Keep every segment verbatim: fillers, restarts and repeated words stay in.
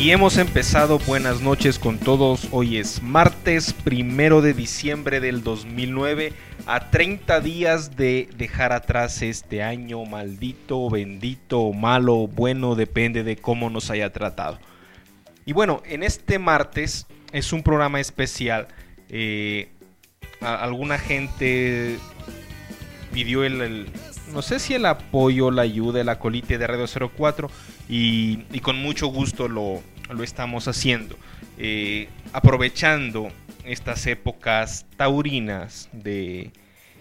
Y hemos empezado. Buenas noches con todos. Hoy es martes primero de diciembre del dos mil nueve, a treinta días de dejar atrás este año maldito, bendito, malo, bueno, depende de cómo nos haya tratado. Y bueno, en este martes es un programa especial. Eh, a, alguna gente pidió el, el, no sé si el apoyo, la ayuda, el acolite de Radio cero cuatro y, y con mucho gusto lo, lo estamos haciendo. Eh, aprovechando estas épocas taurinas de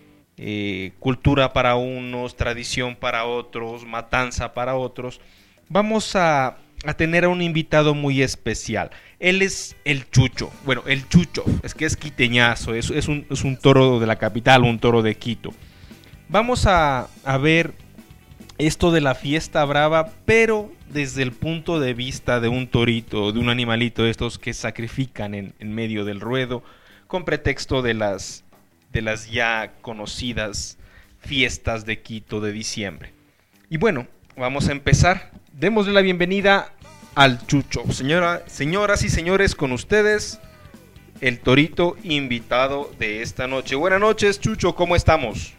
eh, cultura para unos, tradición para otros, matanza para otros, vamos a, a tener a un invitado muy especial. Él es el Chucho, bueno, el Chucho, es que es quiteñazo, es, es, un, es un toro de la capital, un toro de Quito. Vamos a, a ver esto de la fiesta brava, pero desde el punto de vista de un torito, de un animalito de estos que sacrifican en, en medio del ruedo, con pretexto de las, de las ya conocidas fiestas de Quito de diciembre. Y bueno, vamos a empezar. Démosle la bienvenida al Chucho. Señora, señoras y señores, con ustedes, el torito invitado de esta noche. Buenas noches, Chucho, ¿cómo estamos?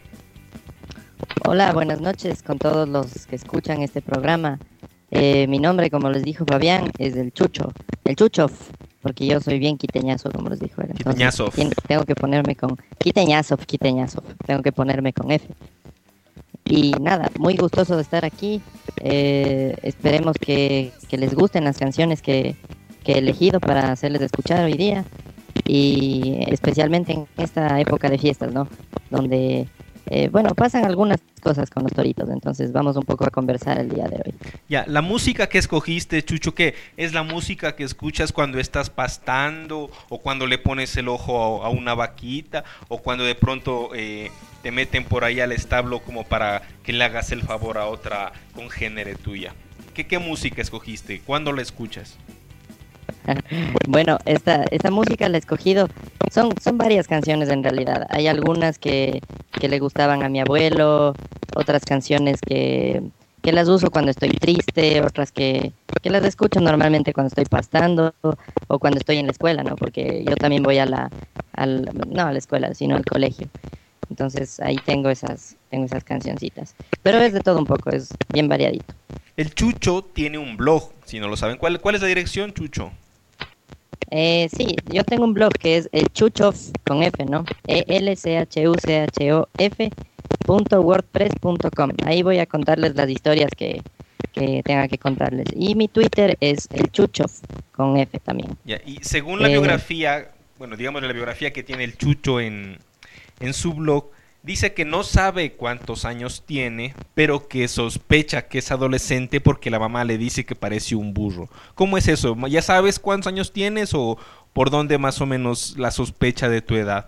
Hola, buenas noches con todos los que escuchan este programa. Eh, mi nombre, como les dijo Fabián, es el Chucho, el Chucho, porque yo soy bien quiteñazo, como les dijo él. Entonces, Quiteñazo. Tengo que ponerme con quiteñazo, quiteñazo, tengo que ponerme con F. Y nada, muy gustoso de estar aquí. Eh, esperemos que, que les gusten las canciones que, que he elegido para hacerles escuchar hoy día. Y especialmente en esta época de fiestas, ¿no? Donde... Eh, bueno, pasan algunas cosas con los toritos, entonces vamos un poco a conversar el día de hoy. Ya, la música que escogiste, Chucho, ¿qué? ¿Es la música que escuchas cuando estás pastando o cuando le pones el ojo a, a una vaquita o cuando de pronto eh, te meten por ahí al establo como para que le hagas el favor a otra congénere tuya? ¿Qué, qué música escogiste? ¿Cuándo la escuchas? Bueno, esta, esta música la he escogido, son, son varias canciones en realidad. Hay algunas que, que le gustaban a mi abuelo, otras canciones que, que las uso cuando estoy triste, otras que, que las escucho normalmente cuando estoy pastando o cuando estoy en la escuela, ¿no? Porque yo también voy a la, al, no a la escuela, sino al colegio. Entonces ahí tengo esas, tengo esas cancioncitas. Pero es de todo un poco, es bien variadito. El Chucho tiene un blog, si no lo saben. ¿Cuál, cuál es la dirección, Chucho? Eh, sí, yo tengo un blog que es el Chuchof con F, ¿no? E L C H U C H O F punto wordpress punto com. Ahí voy a contarles las historias que, que tenga que contarles. Y mi Twitter es el Chuchof con F también. Ya, y según la eh, biografía, bueno, digamos la biografía que tiene el Chucho en, en su blog, dice que no sabe cuántos años tiene, pero que sospecha que es adolescente porque la mamá le dice que parece un burro. ¿Cómo es eso? ¿Ya sabes cuántos años tienes o por dónde más o menos la sospecha de tu edad?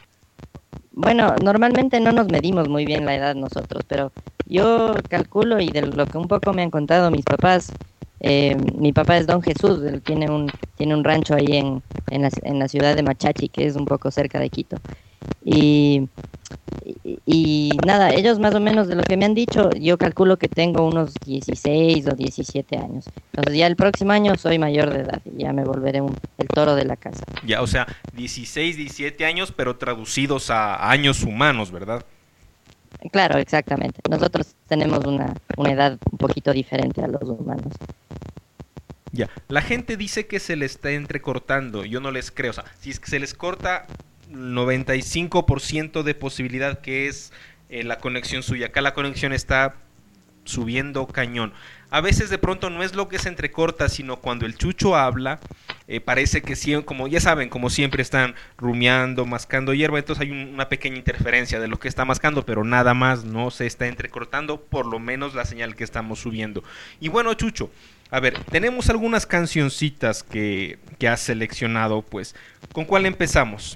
Bueno, normalmente no nos medimos muy bien la edad nosotros, pero yo calculo y de lo que un poco me han contado mis papás, eh, mi papá es Don Jesús, él tiene un, tiene un rancho ahí en, en, la, en la ciudad de Machachi, que es un poco cerca de Quito. Y, y, y nada, ellos más o menos de lo que me han dicho, yo calculo que tengo unos dieciséis o diecisiete años. Entonces ya el próximo año soy mayor de edad y ya me volveré un, el toro de la casa. Ya, o sea, dieciséis, diecisiete años, pero traducidos a años humanos, ¿verdad? Claro, exactamente. Nosotros tenemos una, una edad un poquito diferente a los humanos. Ya, la gente dice que se le está entrecortando, yo no les creo, o sea, si es que se les corta noventa y cinco por ciento de posibilidad que es eh, la conexión suya. Acá la conexión está subiendo cañón. A veces de pronto no es lo que se entrecorta, sino cuando el Chucho habla, eh, parece que siempre, como ya saben, como siempre están rumiando, mascando hierba, entonces hay un, una pequeña interferencia de lo que está mascando, pero nada más, no se está entrecortando, por lo menos la señal que estamos subiendo. Y bueno, Chucho, a ver, tenemos algunas cancioncitas que, que has seleccionado, pues, ¿con cuál empezamos?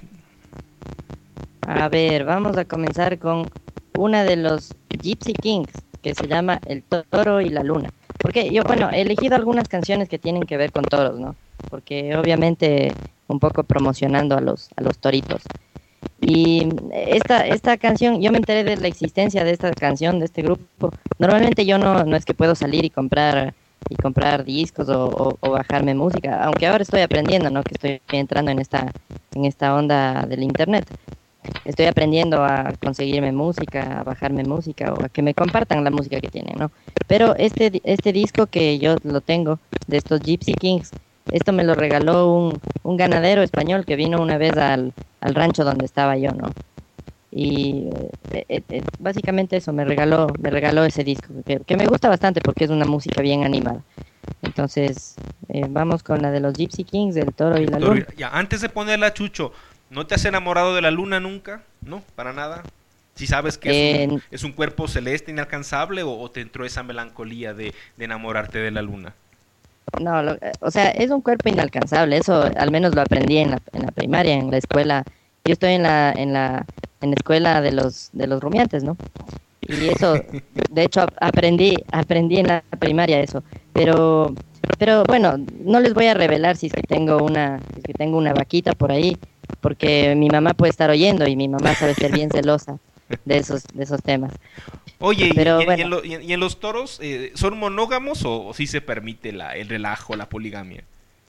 A ver, vamos a comenzar con una de los Gypsy Kings, que se llama El Toro y la Luna. Porque yo, bueno, he elegido algunas canciones que tienen que ver con toros, ¿no? Porque obviamente un poco promocionando a los, a los toritos. Y esta, esta canción, yo me enteré de la existencia de esta canción, de este grupo. Normalmente yo no, no es que puedo salir y comprar y comprar discos o, o, o bajarme música, aunque ahora estoy aprendiendo, ¿no? Que estoy entrando en esta, en esta onda del internet. Estoy aprendiendo a conseguirme música, a bajarme música o a que me compartan la música que tienen, ¿no? Pero este, este disco que yo lo tengo, de estos Gypsy Kings, esto me lo regaló un, un ganadero español que vino una vez al, al rancho donde estaba yo, ¿no? Y eh, eh, eh, básicamente eso, me regaló, me regaló ese disco, que, que me gusta bastante porque es una música bien animada. Entonces, eh, vamos con la de los Gypsy Kings, del Toro y la Luna. Ya, antes de ponerla, Chucho, ¿no te has enamorado de la luna nunca? ¿No? ¿Para nada? ¿Si sabes que es, un, eh, es un cuerpo celeste inalcanzable o, o te entró esa melancolía de, de enamorarte de la luna? No, lo, o sea, es un cuerpo inalcanzable, eso al menos lo aprendí en la, en la primaria, en la escuela. Yo estoy en la en la en la escuela de los de los rumiantes, ¿no? Y eso, de hecho, aprendí aprendí en la primaria eso, pero pero bueno, no les voy a revelar si es que tengo una si es que tengo una vaquita por ahí, porque mi mamá puede estar oyendo y mi mamá sabe ser bien celosa de esos de esos temas. Oye, pero, y, bueno. y, en lo, y en los toros eh, son monógamos o, o sí se permite la, el relajo, la poligamia?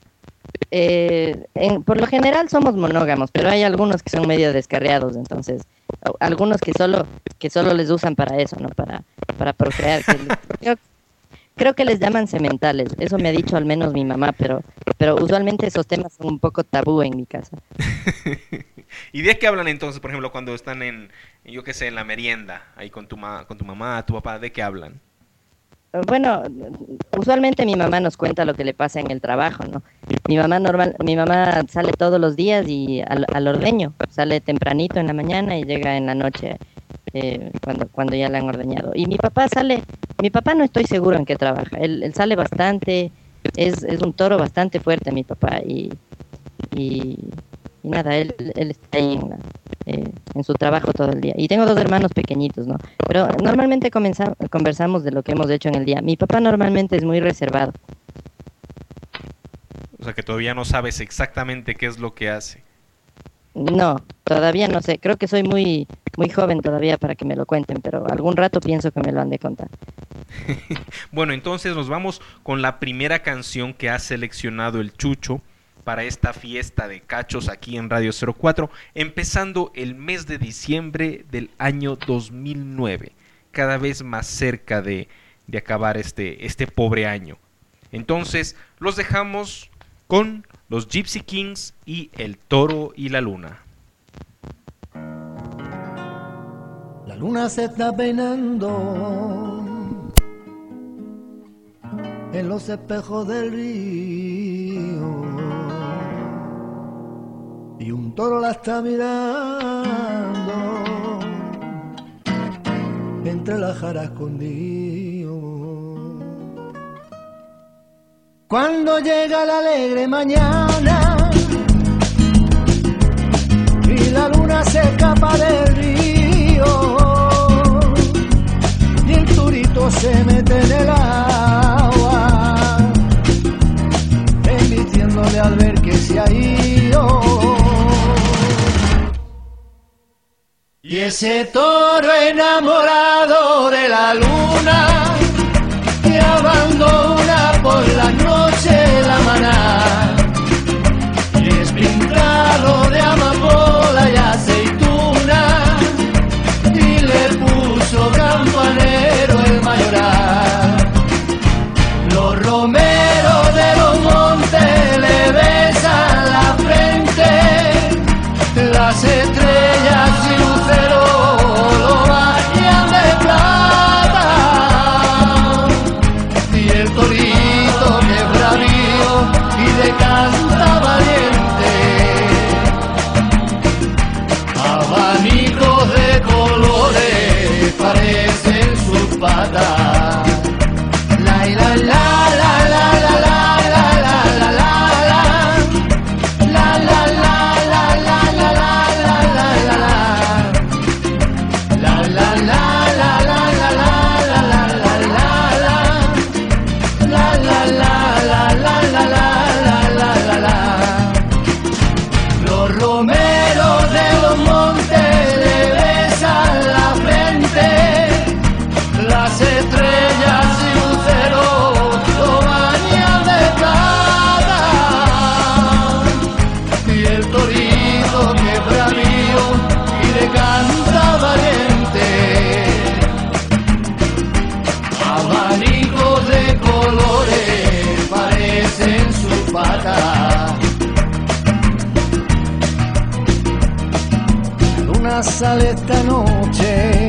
Eh, en, por lo general somos monógamos, pero hay algunos que son medio descarriados, entonces algunos que solo que solo les usan para eso, no para para procrear. Que les, creo, creo que les llaman sementales, eso me ha dicho al menos mi mamá, pero pero usualmente esos temas son un poco tabú en mi casa. ¿Y de qué hablan entonces, por ejemplo, cuando están en, yo qué sé, en la merienda, ahí con tu ma, con tu mamá, tu papá, de qué hablan? Bueno, usualmente mi mamá nos cuenta lo que le pasa en el trabajo, ¿no? Mi mamá normal, mi mamá sale todos los días y al, al ordeño, sale tempranito en la mañana y llega en la noche eh, cuando, cuando ya la han ordeñado. Y mi papá sale, mi papá no estoy seguro en qué trabaja, él, él sale bastante, es, es un toro bastante fuerte mi papá y, y, y nada, él, él está ahí en la, Eh, en su trabajo todo el día. Y tengo dos hermanos pequeñitos, ¿no? Pero normalmente comenzamos, conversamos de lo que hemos hecho en el día. Mi papá normalmente es muy reservado. O sea que todavía no sabes exactamente qué es lo que hace. No, todavía no sé. Creo que soy muy, muy joven todavía para que me lo cuenten, pero algún rato pienso que me lo han de contar. Bueno, entonces nos vamos con la primera canción que ha seleccionado el Chucho para esta fiesta de cachos aquí en Radio cero cuatro, empezando el mes de diciembre del año dos mil nueve, cada vez más cerca de, de acabar este, este pobre año. Entonces, los dejamos con los Gypsy Kings y El Toro y la Luna. La luna se está peinando en los espejos del río y un toro la está mirando entre las jaras escondido. Cuando llega la alegre mañana y la luna se escapa del río y el turito se mete en el agua, embistiéndole al ver que se ha ido. Y ese toro enamorado de la luna que abandona por la noche la maná y es pintado de amapola y aceituna y le puso campanero el mayoral. Los romeros de los montes le besan la frente, las estrellas y luceros lo bañan de plata y el torito que es bravío y de canta valiente, abanicos de colores parecen sus patas. La la la la la sale esta noche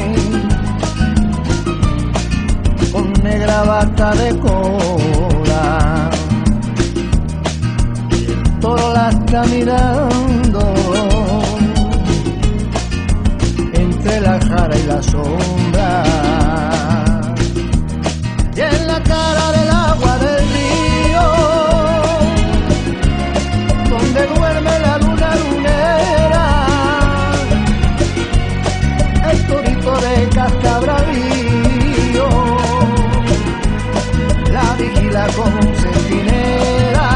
con negra bata de cola, y el toro la está mirando entre la jara y la sombra, y en la cara del agua del río donde duerme la luna lunera, el torito de Cascabravío la vigila como un centinela.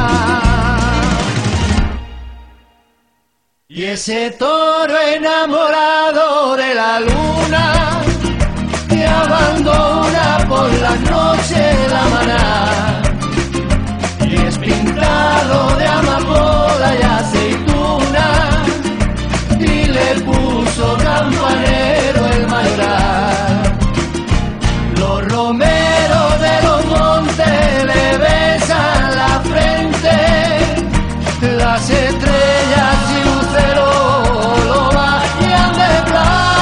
Y ese toro enamorado de la luna que abandona por las noches la maná, y es pintado de amapola y aceituna, y le puso campanero el mayoral. Los romeros de los montes le besan la frente, las estrellas y luceros lo bañan de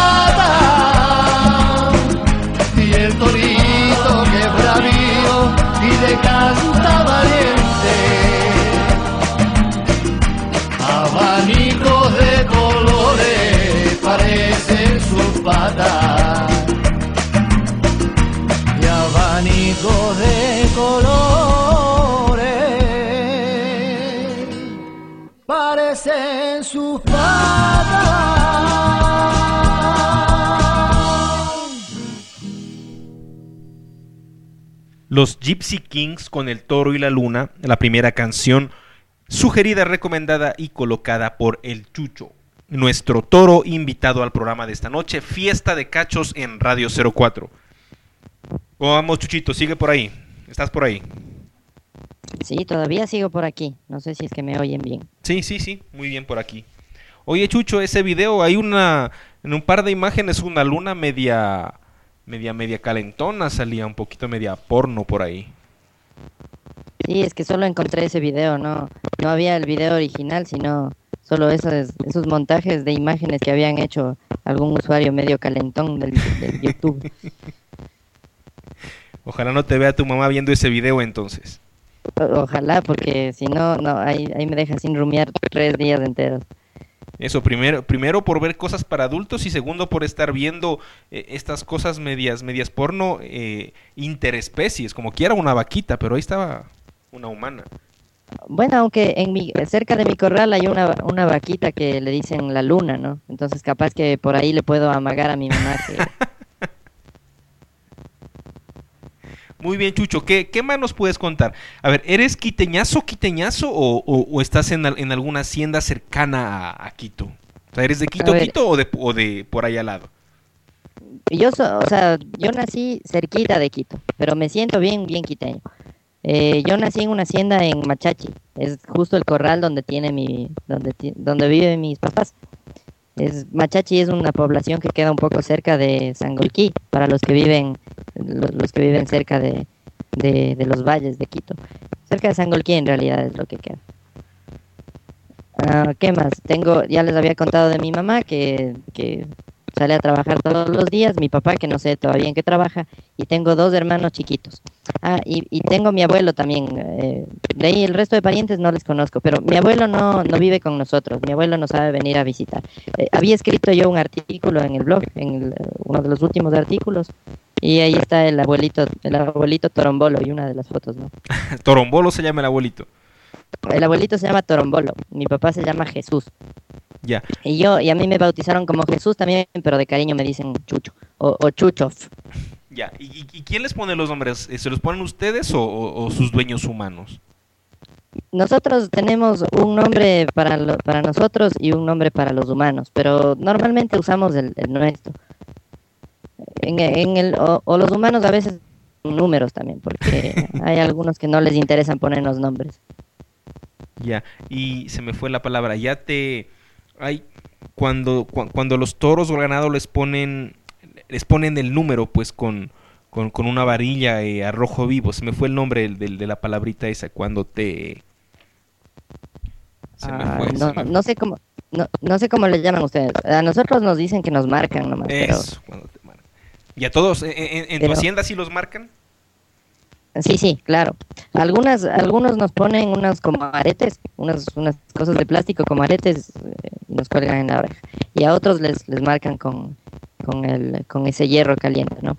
plata, y el torito que es bravío y de canta valiente, abanicos de colores parecen sus patas, y abanicos de colores parecen sus patas. Los Gypsy Kings con El Toro y la Luna, la primera canción sugerida, recomendada y colocada por el Chucho, nuestro toro invitado al programa de esta noche, Fiesta de Cachos en Radio cero cuatro. ¿Cómo vamos, Chuchito? ¿Sigue por ahí? ¿Estás por ahí? Sí, todavía sigo por aquí. No sé si es que me oyen bien. Sí, sí, sí, muy bien por aquí. Oye, Chucho, ese video, hay una, en un par de imágenes, una luna media, media, media calentona, salía un poquito media porno por ahí. Sí, es que solo encontré ese video, no, no había el video original, sino solo esos, esos montajes de imágenes que habían hecho algún usuario medio calentón del, del YouTube. Ojalá no te vea tu mamá viendo ese video entonces. O- ojalá, porque si no, no, ahí, ahí me deja sin rumiar tres días enteros. Eso, primero, primero por ver cosas para adultos y segundo por estar viendo eh, estas cosas medias, medias porno eh, interespecies, como quiera una vaquita, pero ahí estaba una humana. Bueno, aunque en mi, cerca de mi corral hay una, una vaquita que le dicen la luna, ¿no? Entonces capaz que por ahí le puedo amagar a mi mamá que... Muy bien, Chucho, ¿qué, qué más nos puedes contar? A ver, ¿eres quiteñazo, quiteñazo o, o, o estás en, al- en alguna hacienda cercana a, a Quito? O sea, ¿eres de Quito, A ver. Quito o de, o de por ahí al lado? Yo, so- o sea, yo nací cerquita de Quito, pero me siento bien, bien quiteño. Eh, yo nací en una hacienda en Machachi, es justo el corral donde tiene mi, donde, ti- donde viven mis papás. Es, Machachi es una población que queda un poco cerca de Sangolquí, para los que viven, los, los que viven cerca de, de, de los valles de Quito. Cerca de Sangolquí en realidad es lo que queda. Ah, ¿qué más? Tengo, ya les había contado de mi mamá que, que sale a trabajar todos los días, mi papá que no sé todavía en qué trabaja, y tengo dos hermanos chiquitos. Ah, y, y tengo mi abuelo también, eh, de ahí el resto de parientes no les conozco, pero mi abuelo no, no vive con nosotros, mi abuelo no sabe venir a visitar. Eh, había escrito yo un artículo en el blog, en el, uno de los últimos artículos, y ahí está el abuelito, el abuelito Torombolo y una de las fotos, ¿no? Torombolo se llama el abuelito. El abuelito se llama Torombolo, mi papá se llama Jesús. Ya. Y yo, y a mí me bautizaron como Jesús también, pero de cariño me dicen Chucho, o, o Chuchov. Ya. ¿Y, y- y quién les pone los nombres? Eh, ¿Se los ponen ustedes o, o- o sus dueños humanos? Nosotros tenemos un nombre para, lo- para nosotros y un nombre para los humanos, pero normalmente usamos el, el nuestro. En, en el, o, o los humanos a veces números también, porque hay algunos que no les interesan ponernos nombres. Ya. Y se me fue la palabra. Ya te... Hay... Cuando, cu- cuando los toros o el ganado les ponen... Les ponen el número, pues, con... Con, con una varilla eh, a rojo vivo. Se me fue el nombre del, del- de la palabrita esa. Cuando te... Se me Ah, fue. no, se me- no sé cómo, No, no sé cómo le llaman ustedes. A nosotros nos dicen que nos marcan nomás, Eso, cuando te marcan. ¿Y a todos en, en- en tu pero, hacienda sí los marcan? pero sí, sí, claro. Algunas, algunos nos ponen unos como aretes, unas, unas cosas de plástico como aretes eh, y nos cuelgan en la oreja. Y a otros les, les marcan con, con el, con ese hierro caliente, ¿no?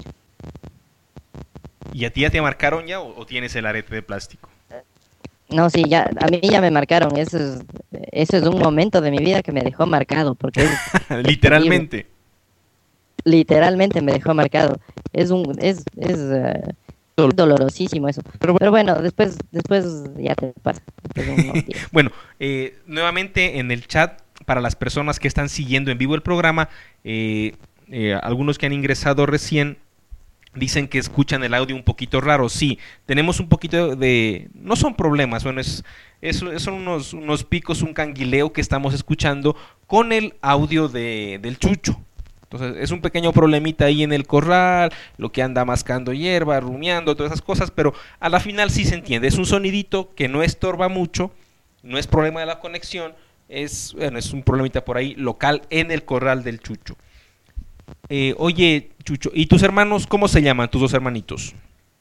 ¿Y a ti ya te marcaron ya o, o tienes el arete de plástico? No, sí, ya, a mí ya me marcaron. Eso es, eso es un momento de mi vida que me dejó marcado, porque es, es terrible. Literalmente. Literalmente me dejó marcado. Es un, es, es eh, dolorosísimo eso. Pero, pero bueno, después, después ya te pasa. Después de unos días. Bueno, eh, nuevamente en el chat, para las personas que están siguiendo en vivo el programa, eh, eh, algunos que han ingresado recién dicen que escuchan el audio un poquito raro. Sí, tenemos un poquito de... No son problemas, bueno, es, es, son unos, unos picos, un canguileo que estamos escuchando con el audio de, del Chucho. Entonces es un pequeño problemita ahí en el corral, lo que anda mascando hierba, rumiando, todas esas cosas, pero a la final sí se entiende. Es un sonidito que no estorba mucho, no es problema de la conexión, es, bueno, es un problemita por ahí local en el corral del Chucho. Eh, oye, Chucho, ¿y tus hermanos cómo se llaman, tus dos hermanitos?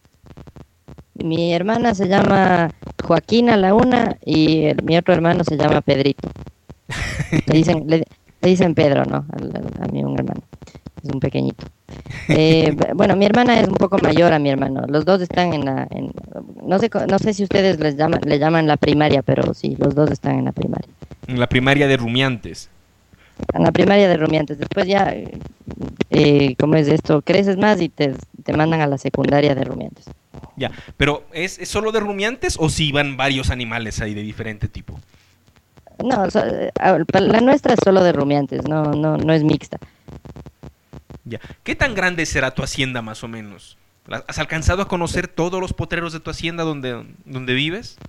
Mi hermana se llama Joaquina la una y el- mi otro hermano se llama Pedrito. Le dicen, le, le dicen Pedro, ¿no? Al- al- A, mí un hermano. Es un pequeñito. Eh, b- bueno, mi hermana es un poco mayor a mi hermano. Los dos están en la... en- no sé, co- no sé si ustedes les llaman, le llaman la primaria, pero sí, los dos están en la primaria. En la primaria de Rumiantes. En la primaria de Rumiantes. Después ya, eh, eh, ¿cómo es esto? Creces más y te, te mandan a la secundaria de Rumiantes. Ya, pero ¿es, es solo de Rumiantes o si van varios animales ahí de diferente tipo? No, so- eh, ah, pa- la nuestra es solo de Rumiantes, no, no, no es mixta. Ya. ¿Qué tan grande será tu hacienda más o menos? ¿La- ¿Has alcanzado a conocer todos los potreros de tu hacienda donde, donde vives?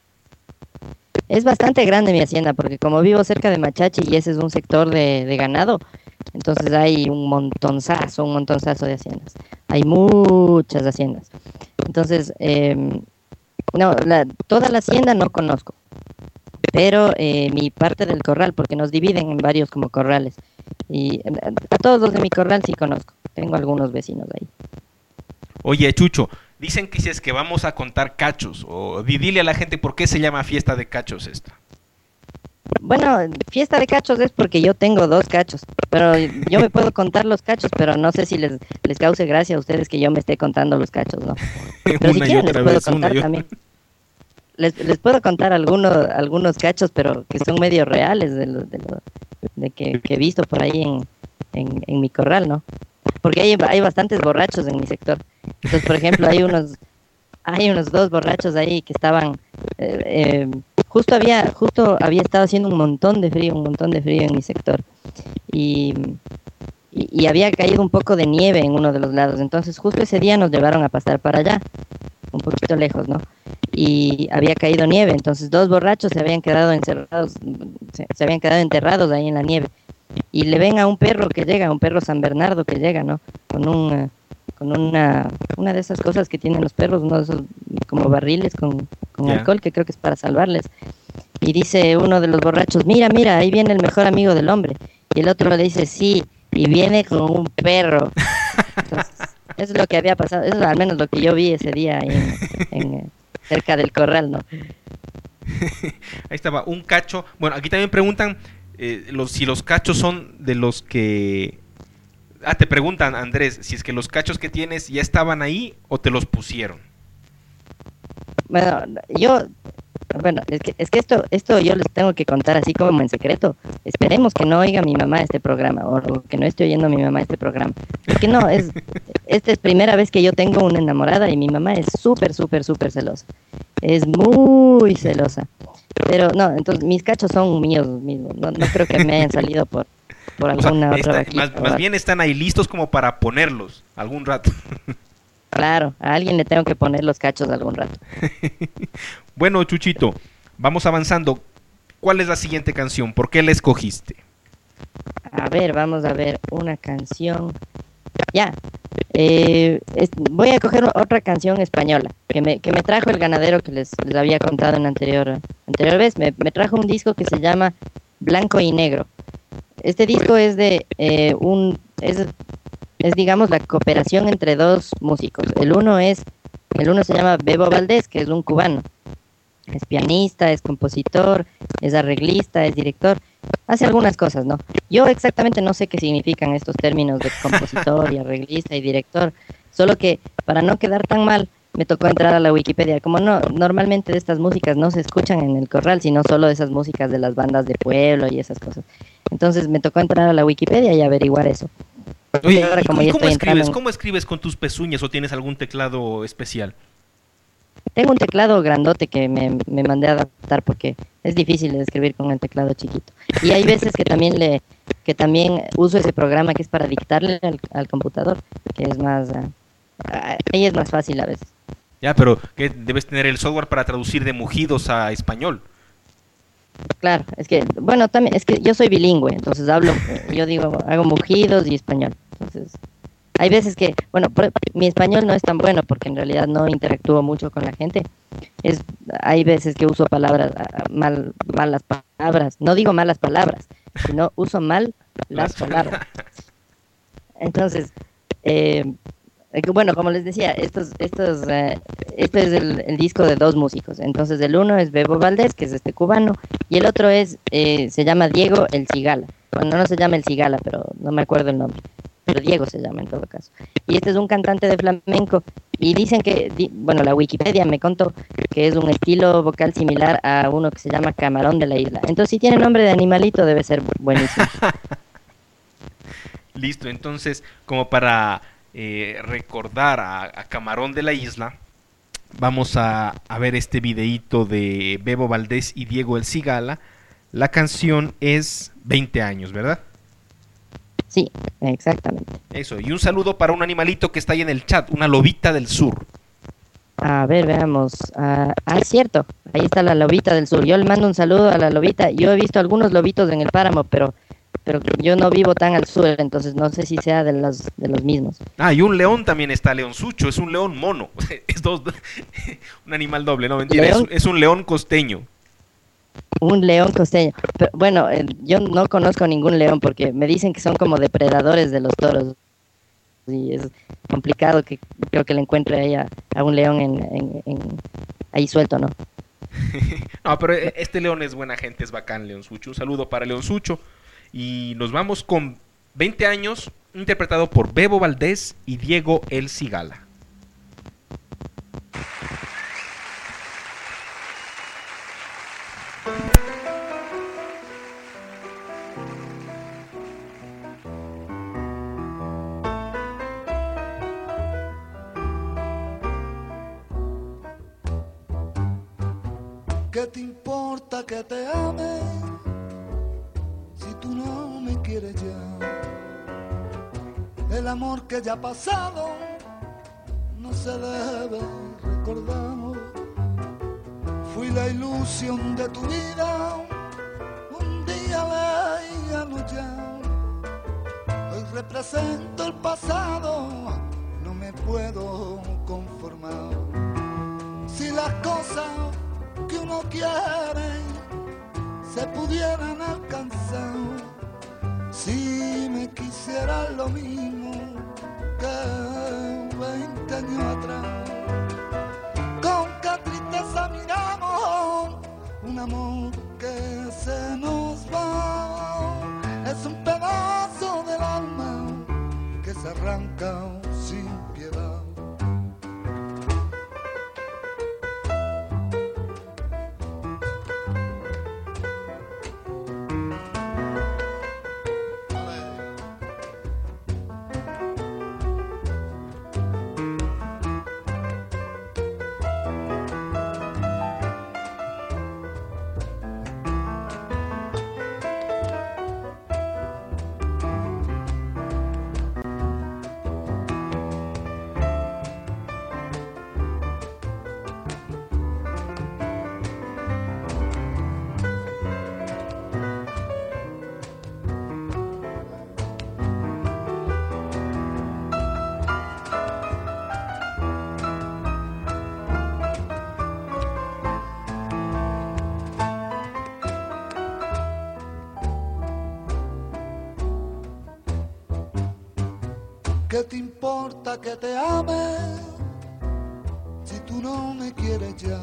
Es bastante grande mi hacienda, porque como vivo cerca de Machachi y ese es un sector de, de ganado, entonces hay un montonzazo, un montonzazo de haciendas. Hay muchas haciendas. Entonces, em, no, la, toda la hacienda no conozco, pero eh, mi parte del corral, porque nos dividen en varios como corrales. Y eh, a todos los de mi corral sí conozco. Tengo algunos vecinos ahí. Oye, Chucho, dicen que si es que vamos a contar cachos, o di- dile a la gente por qué se llama fiesta de cachos esta. Bueno, fiesta de cachos es porque yo tengo dos cachos, pero yo me puedo contar los cachos, pero no sé si les, les cause gracia a ustedes que yo me esté contando los cachos, ¿no? Pero si Una y quieren les otra puedo vez, una contar y otra. también. Les, les puedo contar algunos, algunos cachos, pero que son medio reales de, lo, de, lo, de que, que he visto por ahí en, en, en mi corral, ¿no? Porque hay, hay bastantes borrachos en mi sector. Entonces, por ejemplo, hay unos, hay unos dos borrachos ahí que estaban, eh, eh, justo había, justo había estado haciendo un montón de frío, un montón de frío en mi sector. Y, y, y había caído un poco de nieve en uno de los lados. Entonces, justo ese día nos llevaron a pasar para allá, un poquito lejos, ¿no? Y había caído nieve, entonces dos borrachos se habían quedado encerrados, se, se habían quedado enterrados ahí en la nieve. Y le ven a un perro que llega, un perro San Bernardo que llega, ¿no? Con un, eh, con una, una de esas cosas que tienen los perros, uno de esos como barriles con, con Ya. alcohol, que creo que es para salvarles. Y dice uno de los borrachos, mira, mira, ahí viene el mejor amigo del hombre. Y el otro le dice, sí, y viene con un perro. Entonces, eso es lo que había pasado, eso es al menos lo que yo vi ese día ahí en, en, eh, cerca del corral, ¿no? Ahí estaba, un cacho. Bueno, aquí también preguntan eh, los, si los cachos son de los que... Ah, te preguntan, Andrés, si es que los cachos que tienes ya estaban ahí o te los pusieron. Bueno, yo, bueno, es que, es que esto, esto yo les tengo que contar así como en secreto. Esperemos que no oiga mi mamá este programa, o que no esté oyendo mi mamá este programa. Porque no, es, esta es primera vez que yo tengo una enamorada y mi mamá es súper, súper, súper celosa. Es muy celosa. Pero no, entonces mis cachos son míos mismos. No, no creo que me hayan salido por, por O sea, alguna otra está- vaquita más, o más algo. bien están ahí listos como para ponerlos algún rato. Claro, a alguien le tengo que poner los cachos algún rato. Bueno, Chuchito, vamos avanzando. ¿Cuál es la siguiente canción? ¿Por qué la escogiste? A ver, vamos a ver una canción. Ya. Eh, es- voy a coger otra canción española que me, que me trajo el ganadero que les, les había contado en anterior, anterior vez. Me, me trajo un disco que se llama Blanco y Negro. Este disco es de eh, un es, es digamos la cooperación entre dos músicos. El uno es el uno se llama Bebo Valdés, que es un cubano. Es pianista, es compositor, es arreglista, es director, hace algunas cosas, ¿no? Yo exactamente no sé qué significan estos términos de compositor y arreglista y director, solo que para no quedar tan mal me tocó entrar a la Wikipedia. Como no, normalmente de estas músicas no se escuchan en el corral, sino solo esas músicas de las bandas de pueblo y esas cosas. Entonces me tocó entrar a la Wikipedia y averiguar eso. Oye, ahora, ¿y, como y ya cómo estoy escribes? entrando en- ¿Cómo escribes con tus pezuñas o tienes algún teclado especial? Tengo un teclado grandote que me, me mandé a adaptar porque es difícil de escribir con el teclado chiquito. Y hay veces que también le que también uso ese programa que es para dictarle al, al computador, que es más ah, ah, ahí es más fácil a veces. Ya, pero que debes tener el software para traducir de mugidos a español. Claro, es que bueno, también es que yo soy bilingüe, entonces hablo, eh, yo digo, hago mugidos y español. Entonces, hay veces que, bueno, por- mi español no es tan bueno porque en realidad no interactúo mucho con la gente. Es, hay veces que uso palabras ah, mal, malas palabras. No digo malas palabras, sino uso mal las palabras. Entonces, eh, eh, que bueno, como les decía, estos, estos, eh, este es el, el disco de dos músicos. Entonces, el uno es Bebo Valdés, que es este cubano, y el otro es, eh, se llama Diego El Cigala. Bueno, no se llama El Cigala, pero no me acuerdo el nombre. Pero Diego se llama en todo caso. Y este es un cantante de flamenco. Y dicen que, di- bueno, la Wikipedia me contó que es un estilo vocal similar a uno que se llama Camarón de la Isla. Entonces, si tiene nombre de animalito, debe ser buenísimo. Listo, entonces, como para eh, recordar a, a Camarón de la Isla, vamos a, a ver este videíto de Bebo Valdés y Diego El Cigala. La canción es veinte años, ¿verdad? Sí, exactamente. Eso, y un saludo para un animalito que está ahí en el chat, una lobita del sur. A ver, veamos. Ah, ah, es cierto. Ahí está la lobita del sur. Yo le mando un saludo a la lobita. Yo he visto algunos lobitos en el páramo, pero, pero yo no vivo tan al sur, entonces no sé si sea de los, de los mismos. Ah, y un león también está, leonzucho, es un león mono. Es dos, un animal doble, no, mentira, es, ¿León? es un león costeño. Un león costeño. Pero, bueno, eh, yo no conozco ningún león porque me dicen que son como depredadores de los toros. Y es complicado que creo que le encuentre ahí a, a un león en, en- en- ahí suelto, ¿no? No, pero eh, este león es buena gente, es bacán, leonzucho. Un saludo para leonzucho. Y nos vamos con veinte años, interpretado por Bebo Valdés y Diego El Cigala. ¿Qué te importa que te ame si tú no me quieres ya? El amor que ya ha pasado no se debe recordar. Fui la ilusión de tu vida, un día veíalo ya. Hoy represento el pasado, no me puedo conformar. Si las cosas que uno quiere se pudieran alcanzar, si me quisieras lo mismo que veinte años atrás. Con qué tristeza miramos un amor que se nos va, es un pedazo del alma que se arranca sin piedad. ¿Qué te importa que te ame si tú no me quieres ya?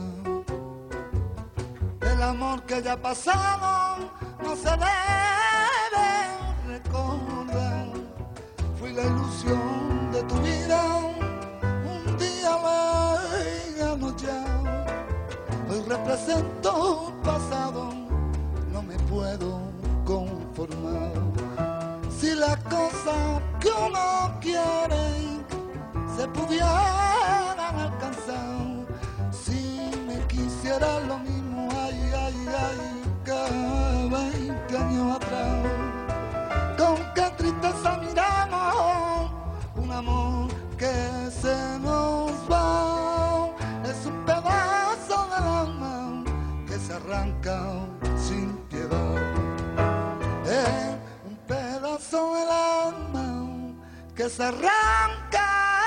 El amor que ya ha pasado no se debe recordar. Fui la ilusión de tu vida, un día lejano ya. Hoy represento un pasado, no me puedo conformar. Si las cosas que uno quiere se pudieran alcanzar, si me quisiera lo mismo, ay, ay, ay, que veinte años atrás. Con qué tristeza miramos un amor que se nos va. Es un pedazo del alma que se arranca sin piedad. Es un pedazo del alma que se arranca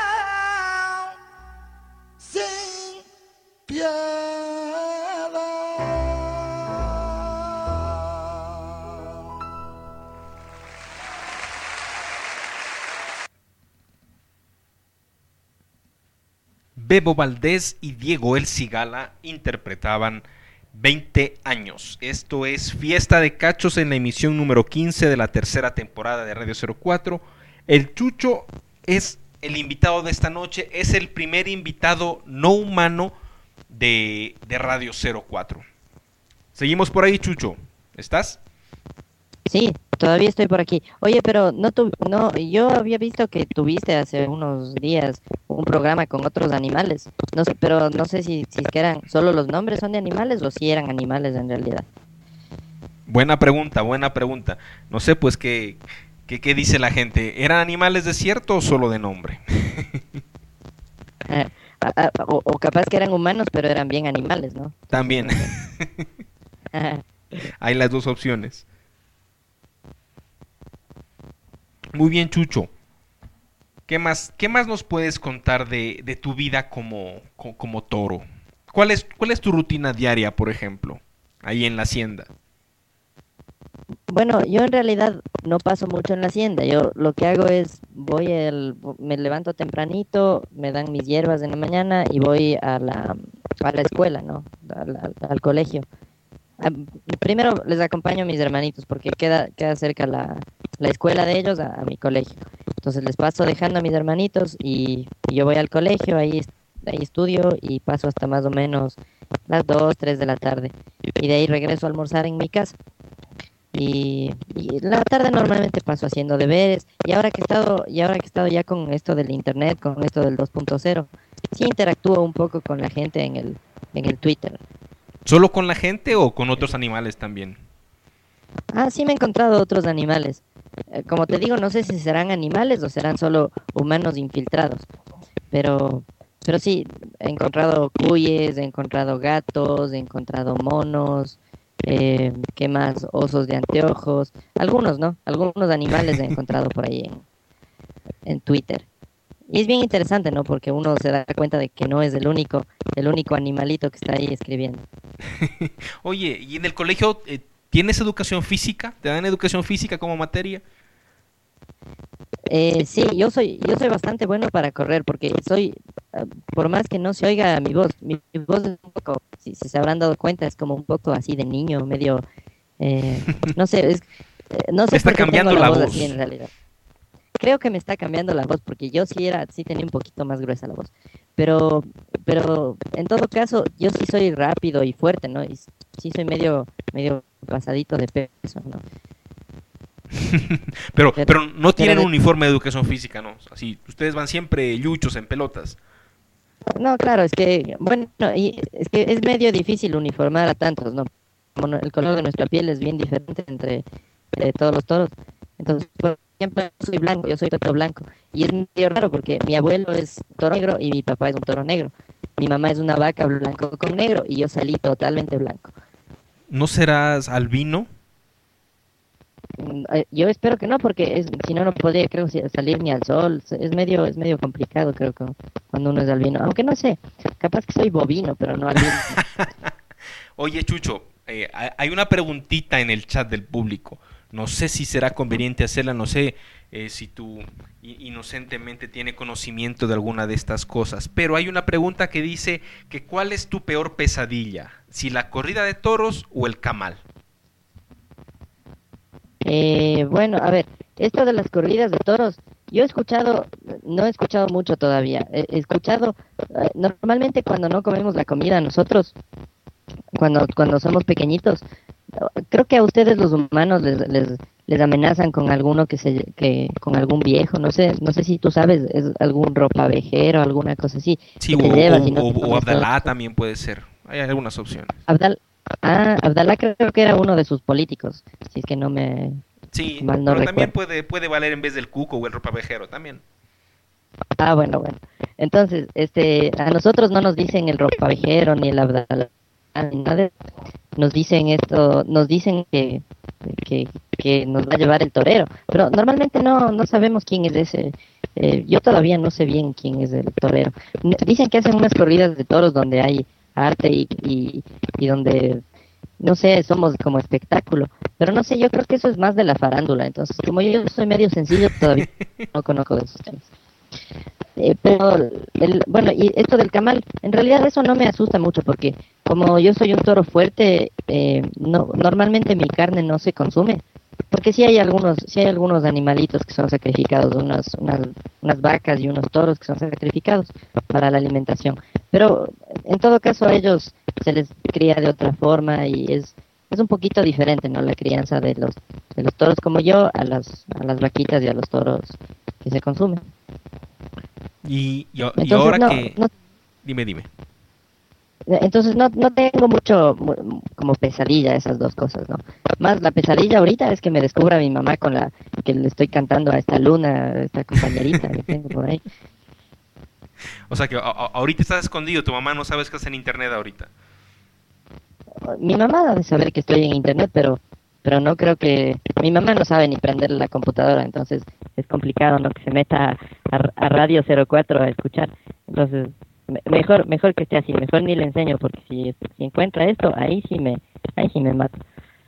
sin piedad. Bebo Valdés y Diego El Cigala interpretaban veinte años. Esto es Fiesta de Cachos en la emisión número quince de la tercera temporada de Radio cero cuatro. El Chucho es el invitado de esta noche, es el primer invitado no humano de, de Radio cero cuatro. Seguimos por ahí, Chucho. ¿Estás? Sí, todavía estoy por aquí. Oye, pero no tu, no, yo había visto que tuviste hace unos días un programa con otros animales. No sé, pero no sé si, si es que eran solo los nombres son de animales o si eran animales en realidad. Buena pregunta, buena pregunta. No sé, pues, qué, qué, qué dice la gente. ¿Eran animales de cierto o solo de nombre? Ah, ah, ah, o, o capaz que eran humanos, pero eran bien animales, ¿no? También. Hay las dos opciones. Muy bien, Chucho. ¿Qué más, qué más nos puedes contar de, de tu vida como, como, como toro? ¿Cuál es, ¿Cuál es tu rutina diaria, por ejemplo, ahí en la hacienda? Bueno, yo en realidad no paso mucho en la hacienda. Yo lo que hago es, voy el, me levanto tempranito, me dan mis hierbas en la mañana y voy a la, a la escuela, ¿no? Al, al, al colegio. Primero les acompaño a mis hermanitos porque queda, queda cerca la, la escuela de ellos a, a mi colegio. Entonces les paso dejando a mis hermanitos y, y yo voy al colegio, ahí, ahí estudio y paso hasta más o menos las dos, tres de la tarde. Y de ahí regreso a almorzar en mi casa. Y, y la tarde normalmente paso haciendo deberes. Y ahora que he estado, y ahora que he estado ya con esto del internet, con esto del dos punto cero, sí interactúo un poco con la gente en el, en el Twitter. ¿Solo con la gente o con otros animales también? Ah, sí me he encontrado otros animales. Eh, como te digo, no sé si serán animales o serán solo humanos infiltrados. Pero, pero sí, he encontrado cuyes, he encontrado gatos, he encontrado monos, eh, ¿qué más? Osos de anteojos. Algunos, ¿no? Algunos animales he encontrado por ahí en, en Twitter. Y es bien interesante, ¿no? Porque uno se da cuenta de que no es el único, el único animalito que está ahí escribiendo. Oye, ¿y en el colegio eh, tienes educación física? ¿Te dan educación física como materia? Eh, sí, yo soy, yo soy bastante bueno para correr porque soy, uh, por más que no se oiga mi voz, mi, mi voz es un poco, si, si se habrán dado cuenta, es como un poco así de niño, medio, eh, no sé, es, eh, no sé está por qué cambiando tengo la, la voz voz así en realidad. Creo que me está cambiando la voz porque yo sí era, sí tenía un poquito más gruesa la voz. Pero, pero en todo caso, yo sí soy rápido y fuerte, ¿no? Y sí soy medio, medio pasadito de peso, ¿no? pero, Pero- pero no tienen pero un de- uniforme de educación física, ¿no? Así, ustedes van siempre yuchos en pelotas. No, claro, es que, bueno, y es que es medio difícil uniformar a tantos, ¿no? Como no- el color de nuestra piel es bien diferente entre eh, todos los toros. Entonces, por ejemplo, yo soy blanco, yo soy toro blanco. Y es medio raro porque mi abuelo es toro negro y mi papá es un toro negro. Mi mamá es una vaca blanco con negro y yo salí totalmente blanco. ¿No serás albino? Mm, eh, Yo espero que no, porque es, si no, no podría, creo, si- salir ni al sol. Es medio, es medio complicado, creo, que cuando uno es albino. Aunque no sé, capaz que soy bovino, pero no albino. Oye, Chucho, eh, hay hay una preguntita en el chat del público. No sé si será conveniente hacerla, no sé. eh, si tú inocentemente tiene conocimiento de alguna de estas cosas. Pero hay una pregunta que dice que ¿cuál es tu peor pesadilla? ¿Si la corrida de toros o el camal? Eh, bueno, a ver, esto de las corridas de toros, yo he escuchado, no he escuchado mucho todavía, he, he escuchado, eh, normalmente cuando no comemos la comida nosotros, cuando, cuando somos pequeñitos, creo que a ustedes los humanos les, les, les amenazan con alguno que se, que, con algún viejo, no sé, no sé si tú sabes, es algún ropavejero, alguna cosa así. Sí, que o, te lleva, o, si no o, te o comes Abdalá todo. también puede ser, hay algunas opciones. Abdal, ah, Abdalá creo que era uno de sus políticos, si es que no me Sí, mal no pero también recuerdo. puede, puede valer en vez del cuco o el ropavejero también. Ah, bueno, bueno. Entonces, este, a nosotros no nos dicen el ropavejero ni el Abdalá, ni nada. Nos dicen esto, nos dicen que, que, que nos va a llevar el torero, pero normalmente no, no sabemos quién es ese. Eh, yo todavía no sé bien quién es el torero. N- Dicen que hacen unas corridas de toros donde hay arte y, y, y donde, no sé, somos como espectáculo, pero no sé, yo creo que eso es más de la farándula. Entonces, como yo soy medio sencillo, todavía no conozco de esos temas. Eh, pero, el, bueno, y esto del camal, en realidad eso no me asusta mucho porque como yo soy un toro fuerte, eh, no, normalmente mi carne no se consume, porque sí hay algunos, sí hay algunos animalitos que son sacrificados, unas, unas, unas vacas y unos toros que son sacrificados para la alimentación, pero en todo caso a ellos se les cría de otra forma y es, es un poquito diferente, ¿no? La crianza de los, de los toros como yo a las, a las vaquitas y a los toros que se consumen. Y, y, y Entonces ahora no, que... no Dime, dime. entonces no, no tengo mucho mu- como pesadilla esas dos cosas, ¿no? Más la pesadilla ahorita es que me descubra mi mamá con la que le estoy cantando a esta luna, a esta compañerita que tengo por ahí. O sea que a- a- ahorita estás escondido, tu mamá no sabe que estás en internet ahorita. Mi mamá debe saber que estoy en internet, pero pero no creo que mi mamá no sabe ni prender la computadora, entonces es complicado, ¿no? Que se meta a, a Radio cero cuatro a escuchar. Entonces, me- mejor mejor que esté así, mejor ni le enseño porque si si encuentra esto, ahí sí me ahí sí me mato.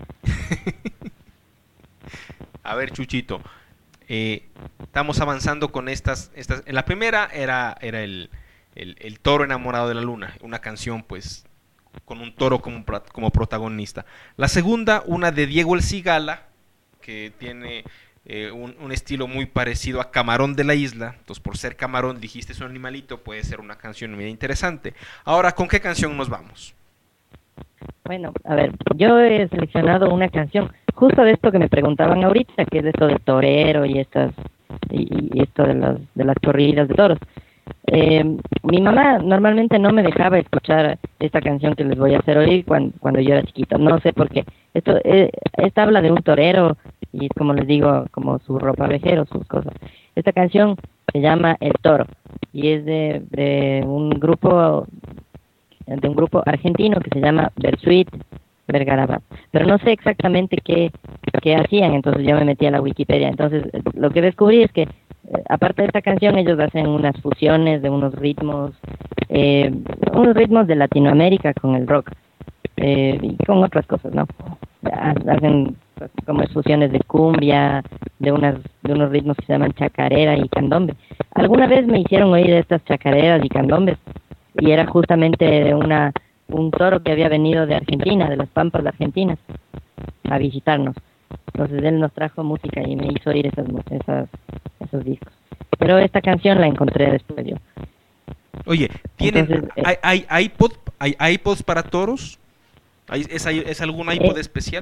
A ver, Chuchito, eh, estamos avanzando con estas, estas. En la primera era, era el, el, el toro enamorado de la luna, una canción pues con un toro como, pra- como protagonista. La segunda, una de Diego El Cigala, que tiene eh, un, un estilo muy parecido a Camarón de la Isla. Entonces, por ser camarón, dijiste es un animalito, puede ser una canción muy interesante. Ahora, ¿con qué canción nos vamos? Bueno, a ver, yo he seleccionado una canción justo de esto que me preguntaban ahorita, que es de esto del torero y estas y, y esto de las de las corridas de toros. Eh, Mi mamá normalmente no me dejaba escuchar esta canción que les voy a hacer hoy cuando, cuando yo era chiquito. No sé por qué. Esto, eh, esta habla de un torero y es como les digo, como su ropavejero, sus cosas. Esta canción se llama El Toro y es de, de un grupo de un grupo argentino que se llama Bersuit Vergarabat, pero no sé exactamente qué, qué hacían, entonces yo me metí a la Wikipedia. Entonces eh, lo que descubrí es que eh, aparte de esta canción ellos hacen unas fusiones de unos ritmos, eh, unos ritmos de Latinoamérica con el rock eh, y con otras cosas, ¿no? Ha- Hacen pues, como fusiones de cumbia, de unas de unos ritmos que se llaman chacarera y candombe. Alguna vez me hicieron oír estas chacareras y candombes y era justamente una un toro que había venido de Argentina, de las Pampas de Argentina, a visitarnos. Entonces él nos trajo música y me hizo oír esas, mu- esas, esos discos. Pero esta canción la encontré después yo. Oye, ¿tienen, Entonces, eh, hay, hay iPod, hay iPods para toros? ¿Hay- ¿Es, hay- es algún iPod Eh, especial?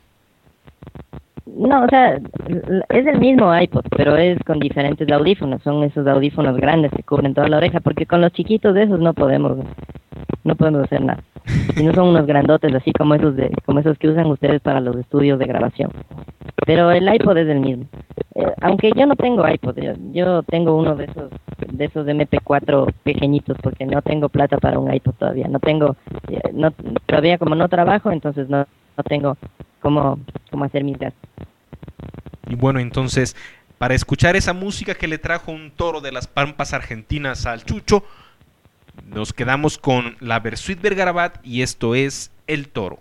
No, o sea, l- es el mismo iPod, pero es con diferentes audífonos. Son esos audífonos grandes que cubren toda la oreja, porque con los chiquitos de esos no podemos, no podemos hacer nada. Y no son unos grandotes así como esos de, como esos que usan ustedes para los estudios de grabación. Pero el iPod es el mismo. Eh, aunque yo no tengo iPod, yo, yo tengo uno de esos, de esos M P cuatro pequeñitos, porque no tengo plata para un iPod todavía. No tengo, eh, no, todavía como no trabajo, entonces no, no tengo cómo, cómo hacer mis gastos. Y bueno, entonces, para escuchar esa música que le trajo un toro de las Pampas Argentinas al Chucho, nos quedamos con la Bersuit Vergarabat y esto es El Toro.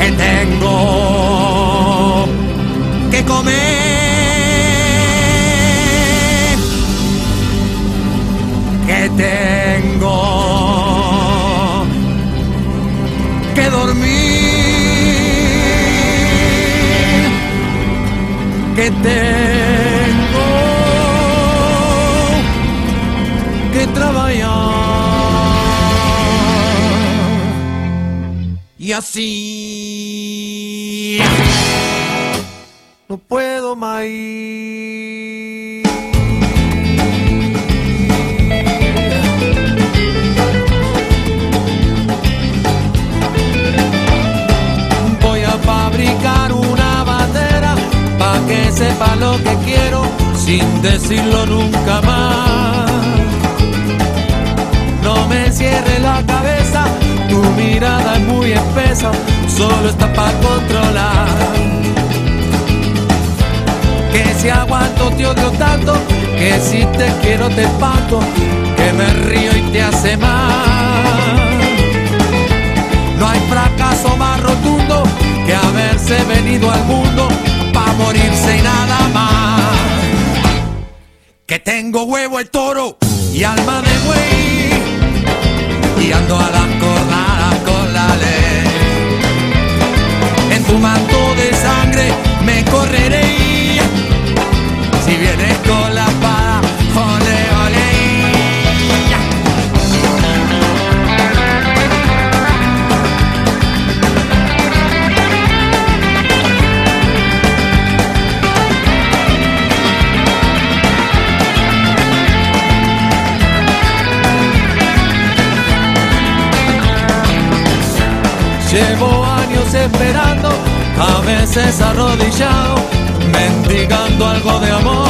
que tengo que comer, que tengo que dormir, que tengo que trabajar. Y así no puedo más ir. Voy a fabricar una bandera pa' que sepa lo que quiero sin decirlo nunca más. No me encierre la cabeza, tu mirada es muy espesa, solo está para controlar. Que si aguanto te odio tanto, que si te quiero te espanto, que me río y te hace mal. No hay fracaso más rotundo que haberse venido al mundo pa' morirse y nada más. Que tengo huevo el toro y alma de buey, y ando a las jornadas con la ley. En tu manto de sangre me correré, si vienes con la espada, ole, ole. Llevo años esperando, a veces arrodillado, mendigando algo de amor.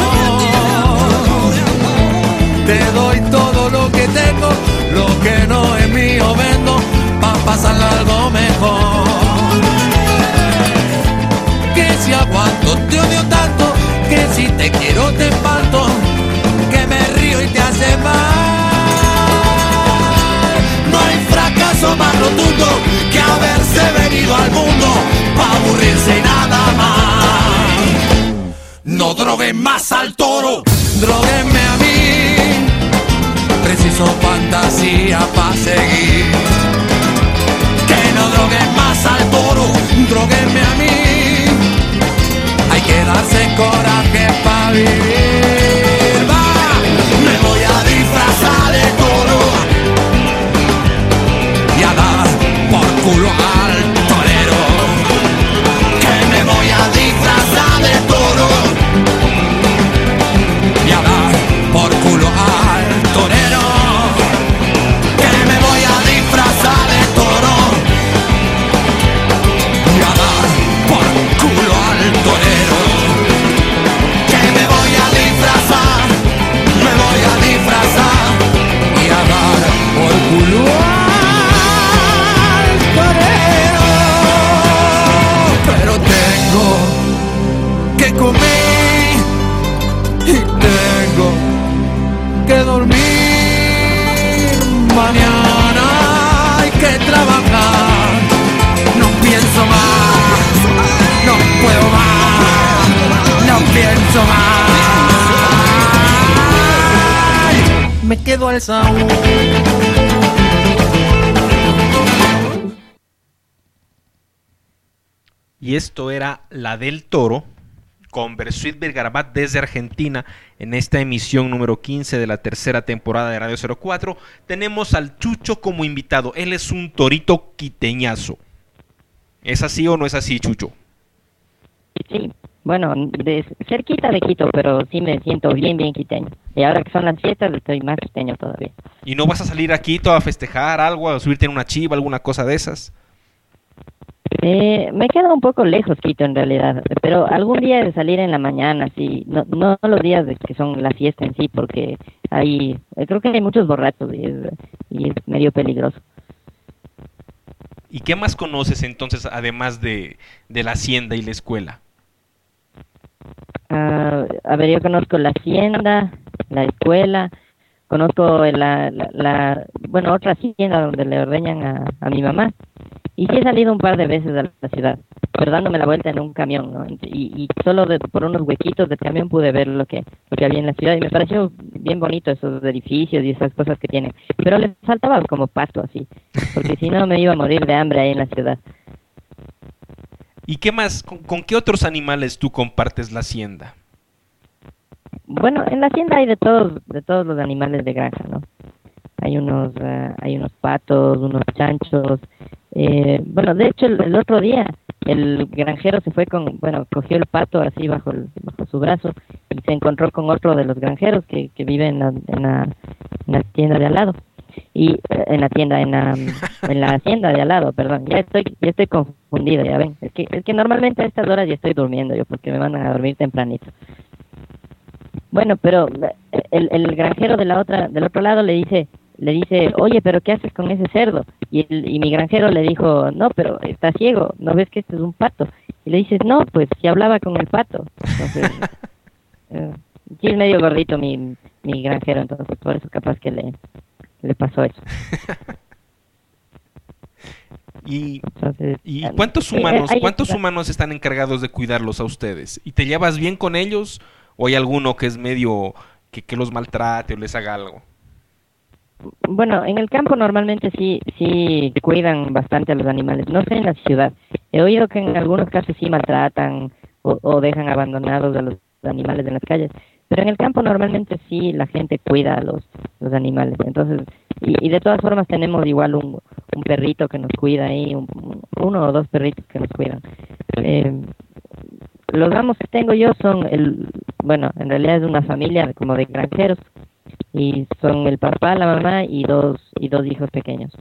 Te doy todo lo que tengo, lo que no es mío vendo, pa' pasar algo mejor. Que si aguanto te odio tanto, que si te quiero te espanto, que me río y te hace mal. No hay fracaso más rotundo que haberse venido al mundo pa' aburrirse y nada más. No droguen más al toro, droguenme a mí. Preciso fantasía pa' seguir. Que no droguen más al toro, droguenme a mí. Hay que darse coraje pa' vivir. Va, me voy a disfrazar de toro y a dar por culo al torero. Que me voy a disfrazar de toro y a dar por culo al torero. Que me voy a disfrazar de toro y a dar por culo al torero. Que me voy a disfrazar, me voy a disfrazar y a dar por culo al torero. Pero tengo que comer y tengo que dormir. Mañana hay que trabajar. No pienso más, no puedo más, no pienso más. Me quedo al Saúl. Y esto era La del Toro con Bersuit Vergarabat desde Argentina en esta emisión número quince de la tercera temporada de Radio cero cuatro. Tenemos al Chucho como invitado. Él es un torito quiteñazo. ¿Es así o no es así, Chucho? Sí, bueno, de cerquita de Quito, pero sí me siento bien, bien quiteño. Y ahora que son las fiestas, estoy más quiteño todavía. ¿Y no vas a salir a Quito a festejar algo, a subirte en una chiva, alguna cosa de esas? Eh, me queda un poco lejos Quito en realidad, pero algún día de salir en la mañana, sí, no, no los días de que son la fiesta en sí, porque hay, creo que hay muchos borrachos y es, y es medio peligroso. ¿Y qué más conoces entonces, además de, de la hacienda y la escuela? Uh, a ver, yo conozco la hacienda, la escuela, conozco la, la, la bueno, otra hacienda donde le ordeñan a, a mi mamá. Y sí he salido un par de veces a la ciudad, pero dándome la vuelta en un camión, ¿no? Y, y solo de, por unos huequitos del camión pude ver lo que, lo que había en la ciudad y me pareció bien bonito esos edificios y esas cosas que tienen. Pero les faltaba como pasto así, porque si no me iba a morir de hambre ahí en la ciudad. ¿Y qué más? ¿Con, con qué otros animales tú compartes la hacienda? Bueno, en la hacienda hay de todos, de todos los animales de granja, ¿no? Hay unos, uh, hay unos patos, unos chanchos. Eh, bueno, de hecho, el, el otro día el granjero se fue con, bueno, cogió el pato así bajo, el, bajo su brazo y se encontró con otro de los granjeros que, que vive en la, en la, en la tienda de al lado. Y eh, en la tienda, en la, en la hacienda de al lado, perdón. Ya estoy, ya estoy confundido, ya ven. Es que, es que normalmente a estas horas ya estoy durmiendo yo porque me mandan a dormir tempranito. Bueno, pero el, el granjero de la otra, del otro lado le dice, le dice, oye, pero ¿qué haces con ese cerdo? Y, el, y mi granjero le dijo, no, pero está ciego, ¿no ves que este es un pato? Y le dices, no, pues si hablaba con el pato. Entonces, eh, sí es medio gordito mi, mi granjero, entonces por eso capaz que le, le pasó eso. ¿Y, Entonces, ¿y cuántos humanos, eh, cuántos humanos están encargados de cuidarlos a ustedes? ¿Y te llevas bien con ellos? ¿O hay alguno que es medio que, que los maltrate o les haga algo? Bueno, en el campo normalmente sí sí cuidan bastante a los animales. No sé en la ciudad. He oído que en algunos casos sí maltratan o, o dejan abandonados a los animales en las calles. Pero en el campo normalmente sí la gente cuida a los, los animales. Entonces, y, y de todas formas tenemos igual un, un perrito que nos cuida ahí, un, uno o dos perritos que nos cuidan. Eh, los amos que tengo yo son el, bueno, en realidad es una familia como de granjeros y son el papá, la mamá y dos y dos hijos pequeños.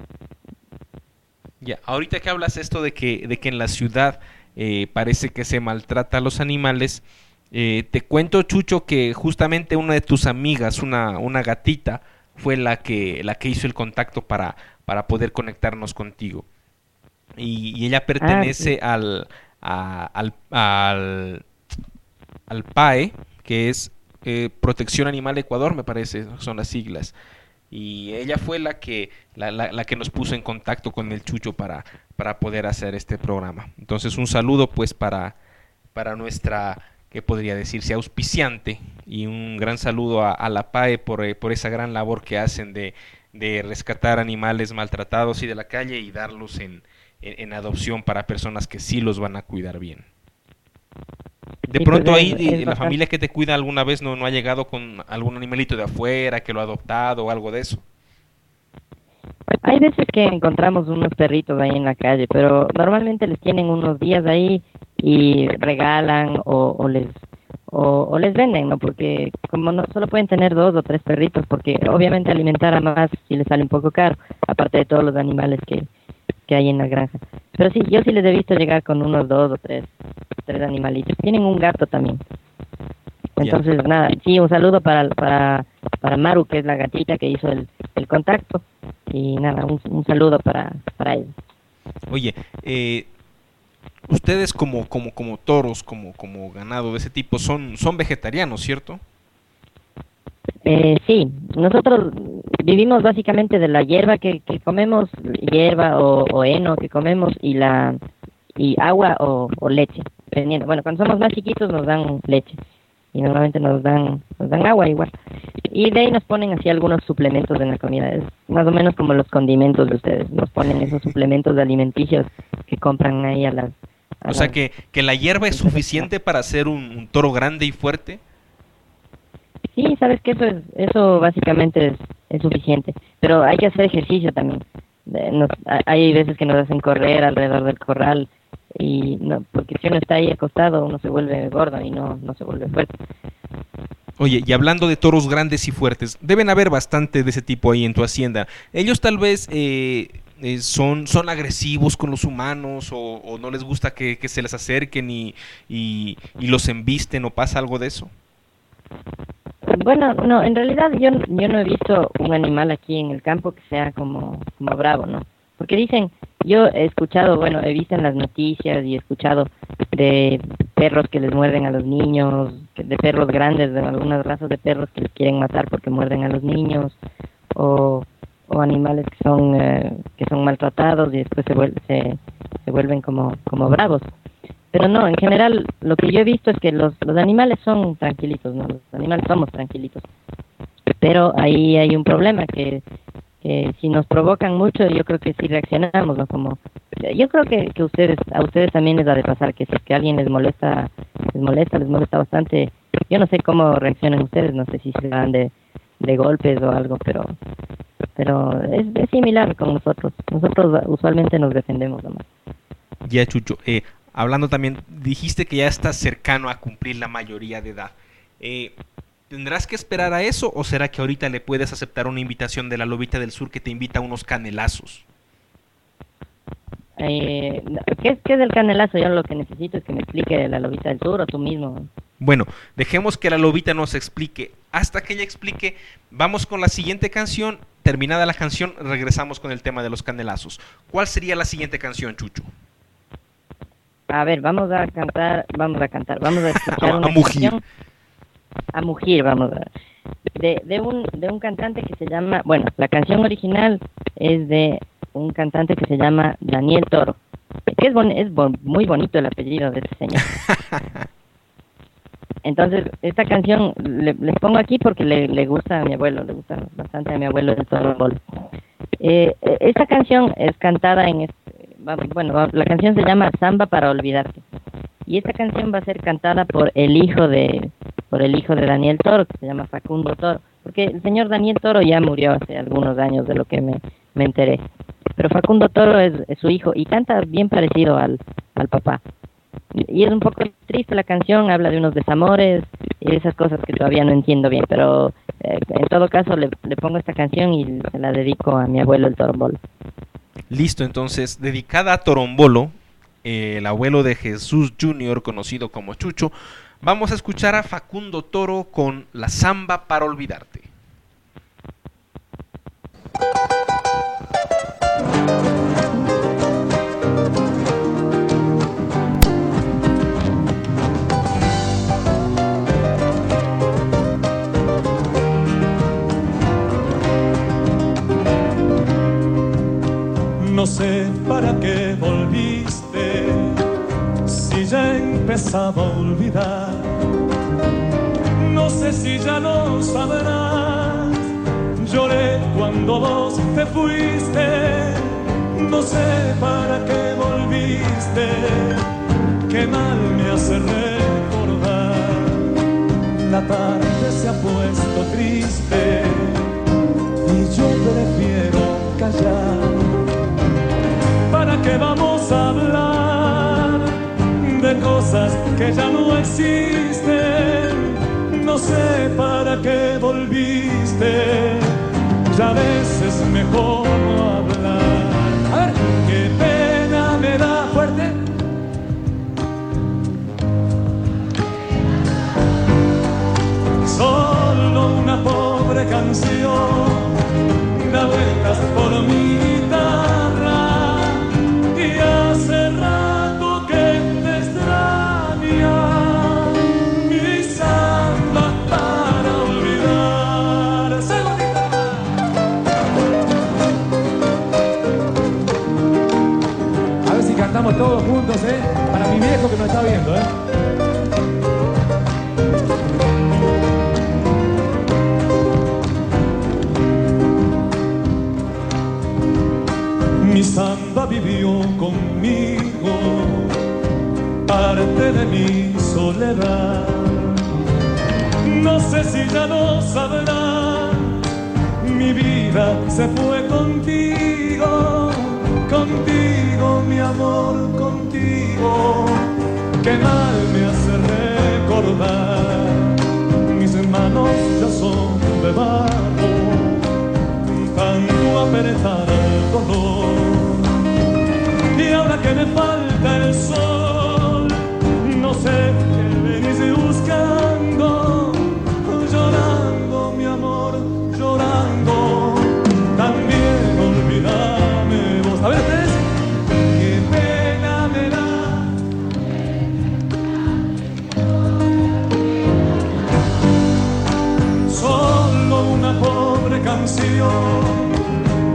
Ya, ahorita que hablas esto de que de que en la ciudad eh, parece que se maltrata a los animales, eh, te cuento, Chucho, que justamente una de tus amigas, una una gatita, fue la que la que hizo el contacto para para poder conectarnos contigo. Y, y ella pertenece ah, sí. al A, al, al, al P A E, que es eh, Protección Animal Ecuador, me parece, son las siglas. Y ella fue la que la, la, la que nos puso en contacto con el Chucho para, para poder hacer este programa. Entonces, un saludo pues para, para nuestra, ¿qué podría decirse?, auspiciante, y un gran saludo a, a la P A E por, eh, por esa gran labor que hacen de, de rescatar animales maltratados y de la calle y darlos en En, en adopción para personas que sí los van a cuidar bien. De sí, pronto pues ahí es, de, es la familia que te cuida alguna vez no, no ha llegado con algún animalito de afuera que lo ha adoptado o algo de eso. Hay veces que encontramos unos perritos ahí en la calle, pero normalmente les tienen unos días ahí y regalan o, o les o, o les venden, ¿no? Porque como no solo pueden tener dos o tres perritos, porque obviamente alimentar a más sí les sale un poco caro, aparte de todos los animales que que hay en la granja. Pero sí, yo sí les he visto llegar con unos dos o tres, tres animalitos. Tienen un gato también. Entonces, yeah. nada, sí, un saludo para, para, para Maru, que es la gatita que hizo el, el contacto. Y nada, un, un saludo para, para ella. Oye, eh, ustedes como, como, como toros, como, como ganado de ese tipo, son, son vegetarianos, ¿cierto? Eh, sí, nosotros vivimos básicamente de la hierba que, que comemos, hierba o, o heno que comemos y la y agua o, o leche, dependiendo. Bueno, cuando somos más chiquitos nos dan leche y normalmente nos dan nos dan agua igual. Y de ahí nos ponen así algunos suplementos en la comida, es más o menos como los condimentos de ustedes, nos ponen esos suplementos alimenticios que compran ahí a las... A o sea, que, que la hierba es suficiente para hacer un, un toro grande y fuerte. Sí, sabes que eso es, eso básicamente es, es suficiente, pero hay que hacer ejercicio también. Nos, hay veces que nos hacen correr alrededor del corral y no, porque si uno está ahí acostado uno se vuelve gordo y no, no se vuelve fuerte. Oye, y hablando de toros grandes y fuertes, deben haber bastante de ese tipo ahí en tu hacienda. Ellos tal vez eh, eh, son, son agresivos con los humanos o, o no les gusta que, que se les acerquen y, y, y los embisten o pasa algo de eso. Bueno, no, en realidad yo, yo no he visto un animal aquí en el campo que sea como, como bravo, ¿no? Porque dicen, yo he escuchado, bueno, he visto en las noticias y he escuchado de perros que les muerden a los niños, de perros grandes, de algunas razas de perros que les quieren matar porque muerden a los niños, o o animales que son eh, que son maltratados y después se, vuel- se, se vuelven como, como bravos. Pero no, en general lo que yo he visto es que los, los animales son tranquilitos, ¿no? Los animales somos tranquilitos. Pero ahí hay un problema que, que si nos provocan mucho, yo creo que sí reaccionamos, ¿no? Como, yo creo que, que ustedes, a ustedes también les ha de pasar que si es que alguien les molesta, les molesta, les molesta bastante. Yo no sé cómo reaccionan ustedes, no sé si se dan de, de golpes o algo, pero pero es, es similar con nosotros. Nosotros usualmente nos defendemos nomás. Ya, Chucho, eh, hablando también, dijiste que ya estás cercano a cumplir la mayoría de edad. Eh, ¿Tendrás que esperar a eso o será que ahorita le puedes aceptar una invitación de la Lobita del Sur que te invita a unos canelazos? Eh, ¿qué, es, ¿Qué es el canelazo? Yo lo que necesito es que me explique la Lobita del Sur o tú mismo. Bueno, dejemos que la Lobita nos explique. Hasta que ella explique, vamos con la siguiente canción. Terminada la canción, regresamos con el tema de los canelazos. ¿Cuál sería la siguiente canción, Chucho? A ver, vamos a cantar, vamos a cantar, vamos a escuchar a, una a mugir. canción. A mugir, vamos a de, de un de un cantante que se llama, bueno, la canción original es de un cantante que se llama Daniel Toro. Que es bon, es bon, muy bonito el apellido de este señor. Entonces, esta canción le, les pongo aquí porque le, le gusta a mi abuelo, le gusta bastante a mi abuelo de Toro Bol. Eh, esta canción es cantada en este, bueno, la canción se llama Samba para olvidarte. Y esta canción va a ser cantada por el hijo de por el hijo de Daniel Toro, que se llama Facundo Toro, porque el señor Daniel Toro ya murió hace algunos años, de lo que me, me enteré. Pero Facundo Toro es, es su hijo y canta bien parecido al, al papá. Y es un poco triste la canción, habla de unos desamores y de esas cosas que todavía no entiendo bien, pero eh, en todo caso le, le pongo esta canción y se la dedico a mi abuelo el Torombolo. Listo, entonces, dedicada a Torombolo, eh, el abuelo de Jesús junior, conocido como Chucho, vamos a escuchar a Facundo Toro con La Samba para olvidarte. No sé para qué volviste, si ya empezaba a olvidar. No sé si ya lo sabrás, lloré cuando vos te fuiste. No sé para qué volviste, qué mal me hace recordar. La tarde se ha puesto triste y yo prefiero callar. ¿Para qué vamos a hablar de cosas que ya no existen? No sé para qué volviste, ya a veces es mejor no hablar. A ver, qué pena me da fuerte. Solo una pobre canción da vueltas por mi guitarra. Hace rato que te extraña mi samba para olvidar. A ver si cantamos todos juntos, ¿eh? Para mi viejo que nos está viendo, ¿eh? Mi samba vivió conmigo, parte de mi soledad. No sé si ya lo sabrás, mi vida se fue contigo, contigo mi amor, contigo. Qué mal me hace recordar, mis manos ya son de barro, tanto apretar el dolor. Y ahora que me falta el sol, no sé qué venís buscando, llorando mi amor, llorando. También olvídame vos. A ver, ustedes, qué pena me da. Solo una pobre canción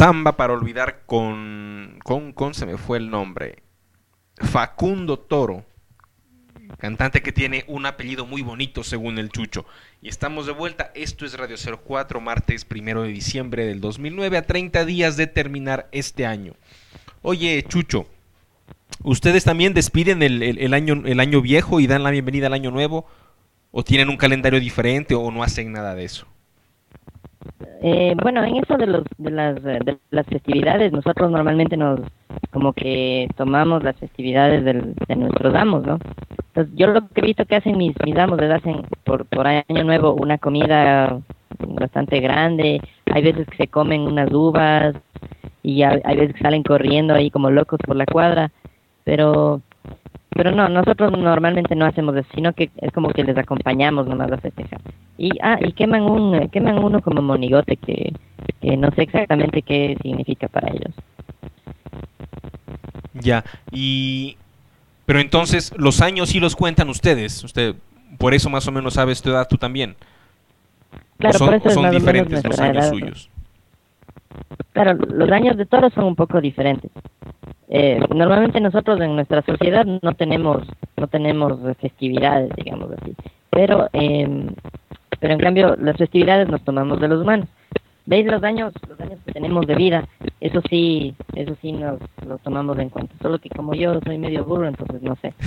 Samba para olvidar con, con, con, se me fue el nombre, Facundo Toro, cantante que tiene un apellido muy bonito según el Chucho. Y estamos de vuelta, esto es Radio cero cuatro, martes primero de diciembre del dos mil nueve, a treinta días de terminar este año. Oye, Chucho, ¿ustedes también despiden el, el, el, año, el año viejo y dan la bienvenida al año nuevo? ¿O tienen un calendario diferente o no hacen nada de eso? Eh, bueno, en eso de, los, de, las, de las festividades, nosotros normalmente nos como que tomamos las festividades del, de nuestros amos, ¿no? Entonces, yo lo que he visto que hacen mis, mis amos, les hacen por, por año nuevo una comida bastante grande, hay veces que se comen unas uvas y hay, hay veces que salen corriendo ahí como locos por la cuadra, pero... Pero no, nosotros normalmente no hacemos eso, sino que es como que les acompañamos nomás a festejar. Y ah, y queman un queman uno como monigote que, que no sé exactamente qué significa para ellos. Ya, y pero entonces los años sí los cuentan ustedes, usted por eso más o menos sabes tu edad tú también. Claro, son, por eso es son más diferentes o menos los años edad. suyos. Claro, los años de toros son un poco diferentes. Eh, normalmente nosotros en nuestra sociedad no tenemos no tenemos festividades, digamos así, pero eh, pero en cambio las festividades nos tomamos de los humanos. ¿Veis los años los años que tenemos de vida? Eso sí, eso sí nos los tomamos en cuenta. Solo que como yo soy medio burro, entonces no sé.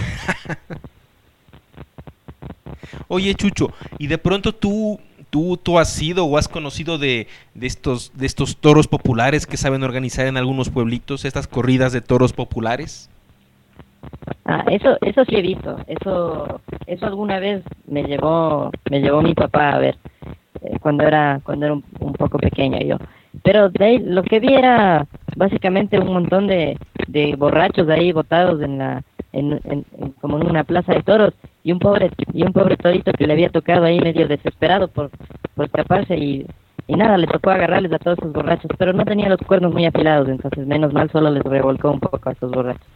Oye, Chucho, y de pronto tú tú tú has sido o has conocido de de estos de estos toros populares que saben organizar en algunos pueblitos, estas corridas de toros populares. Ah, eso eso sí he visto. Eso eso alguna vez me llevó me llevó mi papá a ver eh, cuando era cuando era un, un poco pequeño yo. Pero de ahí lo que vi era básicamente un montón de de borrachos ahí botados en la en, en, en como en una plaza de toros y un pobre y un pobre torito que le había tocado ahí medio desesperado por por escaparse y y nada, le tocó agarrarles a todos esos borrachos, pero no tenía los cuernos muy afilados, entonces menos mal solo les revolcó un poco a esos borrachos.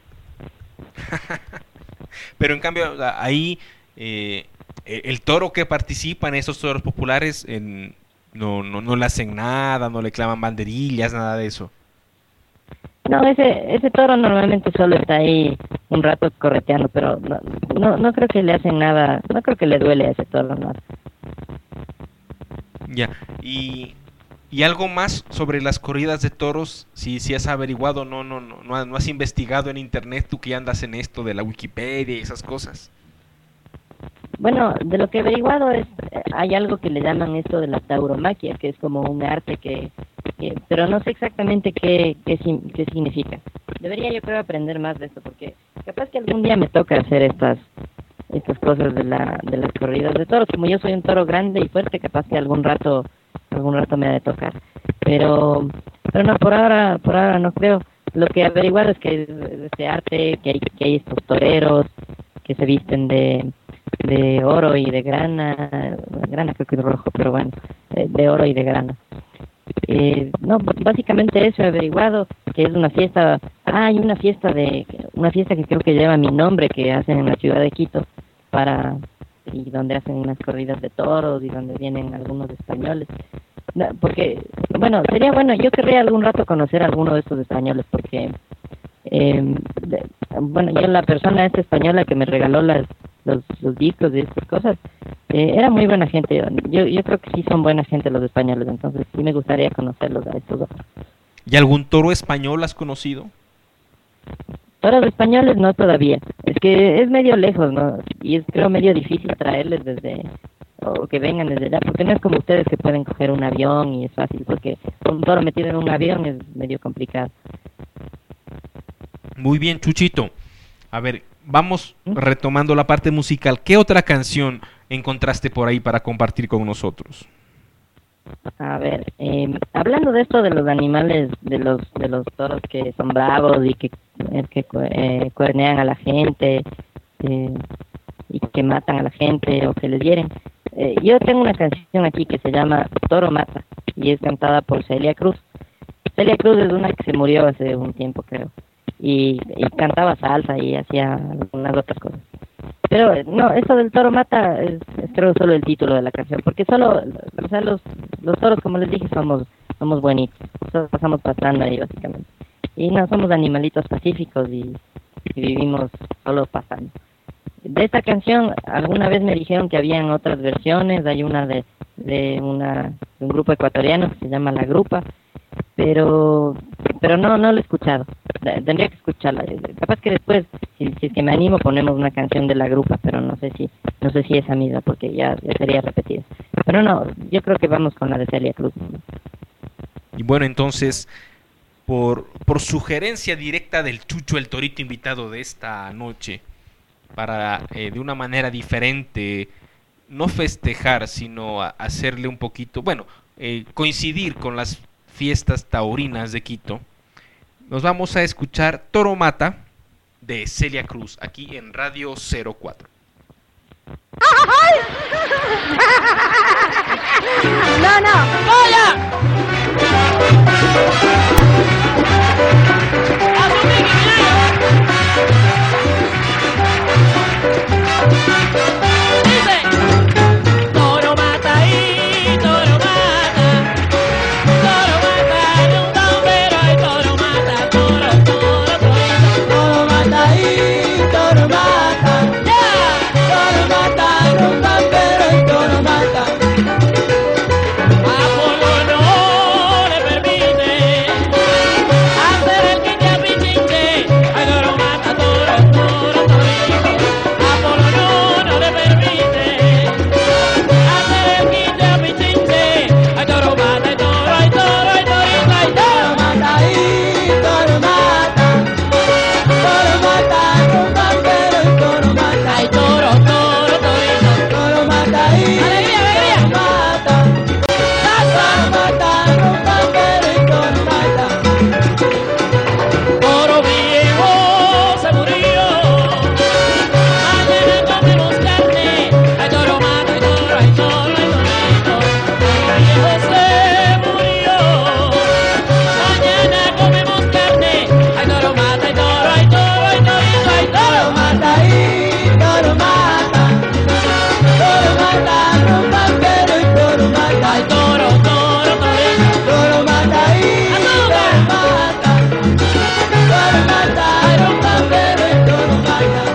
Pero en cambio ahí eh, el toro que participa en esos toros populares en, no, no, no le hacen nada, no le clavan banderillas, nada de eso. No, ese ese toro normalmente solo está ahí un rato correteando, pero no, no, no creo que le hacen nada, no creo que le duele a ese toro nada. Ya, y, y algo más sobre las corridas de toros, si, si has averiguado, no, no, no, no, no has investigado en internet, tú que andas en esto de la Wikipedia y esas cosas. Bueno, de lo que he averiguado es, hay algo que le llaman esto de la tauromaquia, que es como un arte que, que pero no sé exactamente qué, qué, qué significa. Debería yo creo aprender más de esto, porque capaz que algún día me toca hacer estas estas cosas de la de las corridas de toros. Como yo soy un toro grande y fuerte, capaz que algún rato algún rato me ha de tocar. Pero pero no, por ahora por ahora no creo. Lo que he averiguado es que hay este arte, que hay, que hay estos toreros que se visten de de oro y de grana, grana creo que es rojo, pero bueno, de oro y de grana. Eh, no, básicamente eso he averiguado, que es una fiesta, ah, hay una fiesta de, una fiesta que creo que lleva mi nombre, que hacen en la ciudad de Quito, para, y donde hacen unas corridas de toros y donde vienen algunos españoles. No, porque, bueno, sería bueno, yo querría algún rato conocer a alguno de estos españoles, porque, eh, de, bueno, yo la persona esta española que me regaló las Los, los discos y estas cosas, eh, era muy buena gente. Yo yo creo que sí son buena gente los españoles, entonces sí me gustaría conocerlos a estos otros. ¿Y algún toro español has conocido? Toros españoles no todavía, es que es medio lejos, ¿no? Y es creo medio difícil traerles desde, o que vengan desde allá, porque no es como ustedes que pueden coger un avión y es fácil, porque un toro metido en un avión es medio complicado. Muy bien, Chuchito. A ver, vamos retomando la parte musical. ¿Qué otra canción encontraste por ahí para compartir con nosotros? A ver, eh, hablando de esto de los animales, de los de los toros que son bravos y que, eh, que eh, cuernean a la gente eh, y que matan a la gente o que les hieren, eh, yo tengo una canción aquí que se llama Toro Mata y es cantada por Celia Cruz. Celia Cruz es una que se murió hace un tiempo, creo. Y, y cantaba salsa y hacía algunas otras cosas. Pero no, esto del toro mata es, es creo solo el título de la canción, porque solo, o sea, los, los toros, como les dije, somos somos buenitos, nosotros pasamos pasando ahí básicamente. Y no, somos animalitos pacíficos y, y vivimos solo pasando. De esta canción, alguna vez me dijeron que habían otras versiones, hay una de, de, una, de un grupo ecuatoriano que se llama La Grupa, pero pero no no lo he escuchado, tendría que escucharla, capaz que después, si, si es que me animo, ponemos una canción de La Grupa, pero no sé si no sé si esa misma, porque ya, ya sería repetida, pero no, yo creo que vamos con la de Celia Cruz. Y bueno, entonces, por, por sugerencia directa del Chucho, el torito invitado de esta noche, para eh, de una manera diferente, no festejar, sino a hacerle un poquito, bueno, eh, coincidir con las fiestas taurinas de Quito, nos vamos a escuchar Toro Mata de Celia Cruz, aquí en Radio cero cuatro. No, no, ¡vaya! Dice, toro mata y toro mata, toro mata en un tambero y toro mata, toro, toro, toro, toro mata y toro mata, yeah, toro mata en un tambero y toro mata. Apolo no le permite hacer el quince pichinche, ay toro mata, toro, toro, toro. Apolo no, no le permite hacer el quince pichinche, ay toro mata, ay toro, ay toro, ay torito, ay toro mata, ay toro mata, toro mata en un tambero y toro mata, ay toro, toro, torito, toro mata, ay alegría, alegría, mata, toro mata en un tambero y toro mata. Toro viejo se murió, mañana comemos carne, ay toro mata, ay toro, ay toro, ay torito. Toro viejo se murió, mañana comemos carne, ay toro mata, ay toro, ay toro, ay torito, ay toro mata, ay toro mata, toro mata en un tambero y toro mata, ay toro, toro, torito, toro mata, ay toro mata, toro mata en un tambero y toro mata.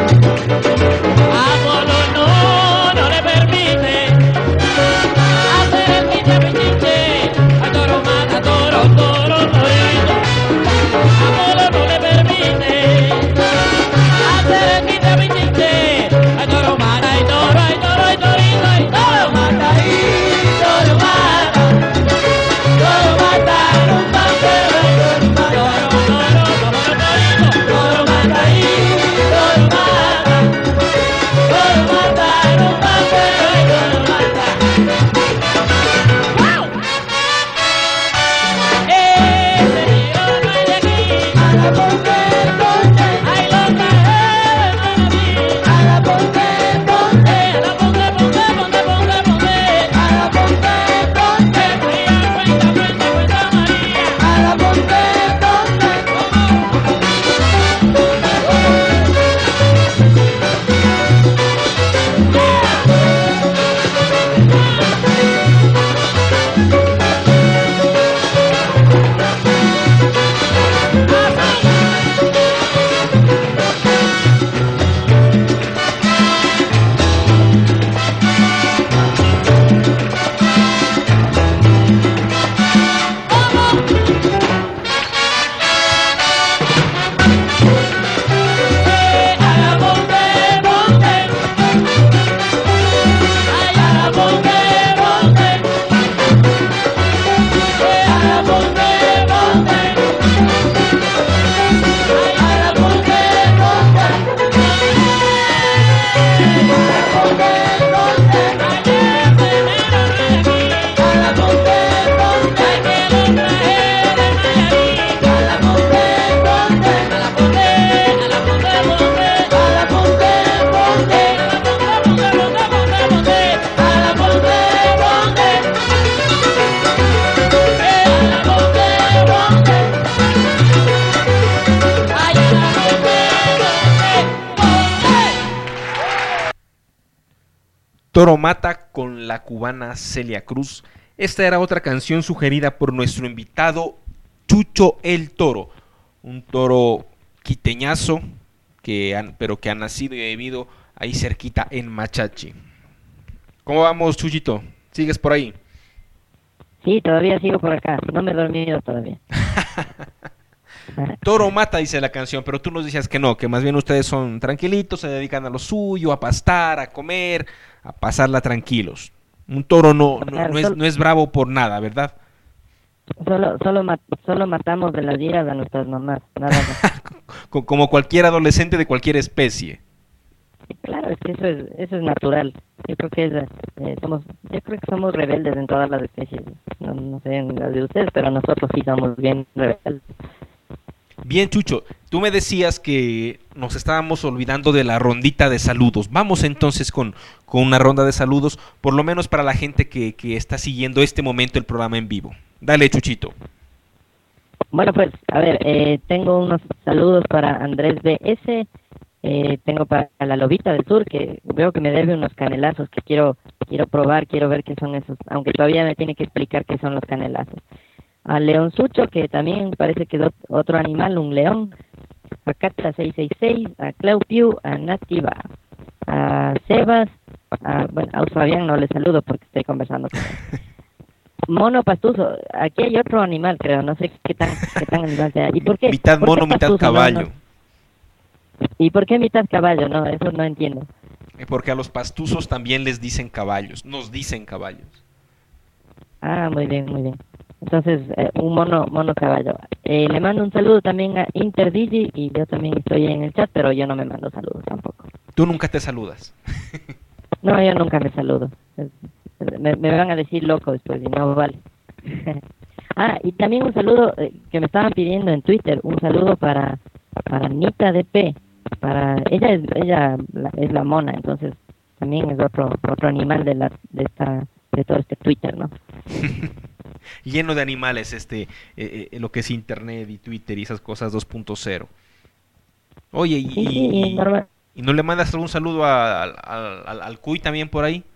Apolo no, no le permite hacer el quince pichinche, ay toro mata, toro, toro, torito. Apolo no le permite hacer el quince pichinche, ay toro mata, ay toro, ay toro, ay torito, ay toro mata, ay toro mata, toro mata en un tambero y toro mata, toro, toro, toro, torito, toro mata, ay toro mata, toro mata en un tambero y toro mata. ¡Wow! Ese río no es de aquí, a la ponte, ponte, ay lo trajeron a mí, a la ponte, ponte, a la ponte, ponte, ponte, ponte, ponte, a la ponte, ponte, María, cuenta, cuenta, cuenta María, a la ponte, Toro Mata con la cubana Celia Cruz Esta era otra canción sugerida por nuestro invitado Chucho el Toro, un toro quiteñazo, que han, pero que ha nacido y vivido ahí cerquita en Machachi. ¿Cómo vamos, Chuchito? ¿Sigues por ahí? Sí, todavía sigo por acá, no me he dormido todavía. Toro mata, dice la canción, pero tú nos decías que no, que más bien ustedes son tranquilitos, se dedican a lo suyo, a pastar, a comer, a pasarla tranquilos. Un toro no, no, no, es, no es bravo por nada, ¿verdad? Solo, solo, mat, solo matamos de las iras a nuestras mamás, nada más. Como cualquier adolescente de cualquier especie. Claro, es que eso es, eso es natural. Yo creo que es, eh, somos, yo creo que somos rebeldes en todas las especies. No, no sé en las de ustedes, pero nosotros sí somos bien rebeldes. Bien, Chucho, tú me decías que nos estábamos olvidando de la rondita de saludos. Vamos entonces con, con una ronda de saludos, por lo menos para la gente que, que está siguiendo este momento el programa en vivo. Dale, Chuchito. Bueno, pues, a ver, eh, tengo unos saludos para Andrés B S, eh, tengo para la Lobita del Sur, que veo que me debe unos canelazos que quiero quiero probar, quiero ver qué son esos, aunque todavía me tiene que explicar qué son los canelazos. A León Sucho, que también parece que es otro animal, un león. A Cata seis seis seis, a Clau Piu, a Nativa, a Sebas, a, bueno, a Fabián no le saludo porque estoy conversando con él. Mono pastuso, aquí hay otro animal, creo, no sé qué tan, qué tan animal sea. ¿Y por qué? Mitad ¿Por qué mono, mitad pastuso? caballo. No, no. ¿Y por qué mitad caballo? No, eso no entiendo. Porque a los pastuzos también les dicen caballos, nos dicen caballos. Ah, muy bien, muy bien. Entonces, eh, un mono mono caballo. Eh, le mando un saludo también a Interdigi y yo también estoy en el chat, pero yo no me mando saludos tampoco. Tú nunca te saludas. No, yo nunca me saludo. Me, me van a decir loco después y no vale. Ah, y también un saludo eh, que me estaban pidiendo en Twitter, un saludo para para Nita D P. Para ella es ella la, es la mona, entonces también es otro otro animal de la de esta de todo este Twitter, ¿no? Lleno de animales este eh, eh, lo que es internet y Twitter y esas cosas dos punto cero. Oye, y, Sí, sí, y, normal. ¿y no le mandas algún saludo a- al, al, al Cuy también por ahí?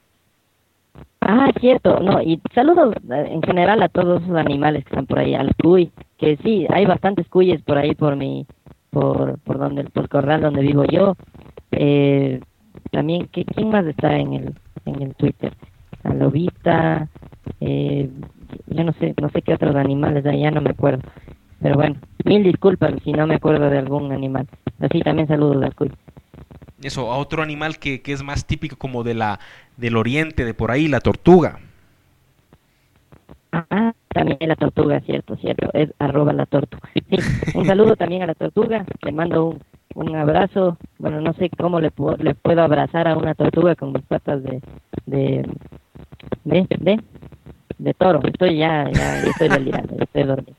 Ah, cierto, no, y saludos eh, en general a todos esos animales que están por ahí, al cuy, que sí, hay bastantes cuyes por ahí por mi, por, por donde, por el corral donde vivo yo. Eh, también, ¿qué, ¿quién más está en el, en el Twitter? La lobita, eh, yo no sé, no sé qué otros animales hay, ya no me acuerdo. Pero bueno, mil disculpas si no me acuerdo de algún animal. Pero sí, también saludos al cuy. Eso, a otro animal que, que es más típico como de la del oriente, de por ahí, la tortuga. Ah, también la tortuga, cierto, cierto, es arroba la tortu. Sí, un saludo también a la tortuga, le mando un, un abrazo, bueno, no sé cómo le, pu- le puedo abrazar a una tortuga con mis patas de, de, de, de, de toro, estoy ya, ya, ya estoy delirando, ya estoy dormido.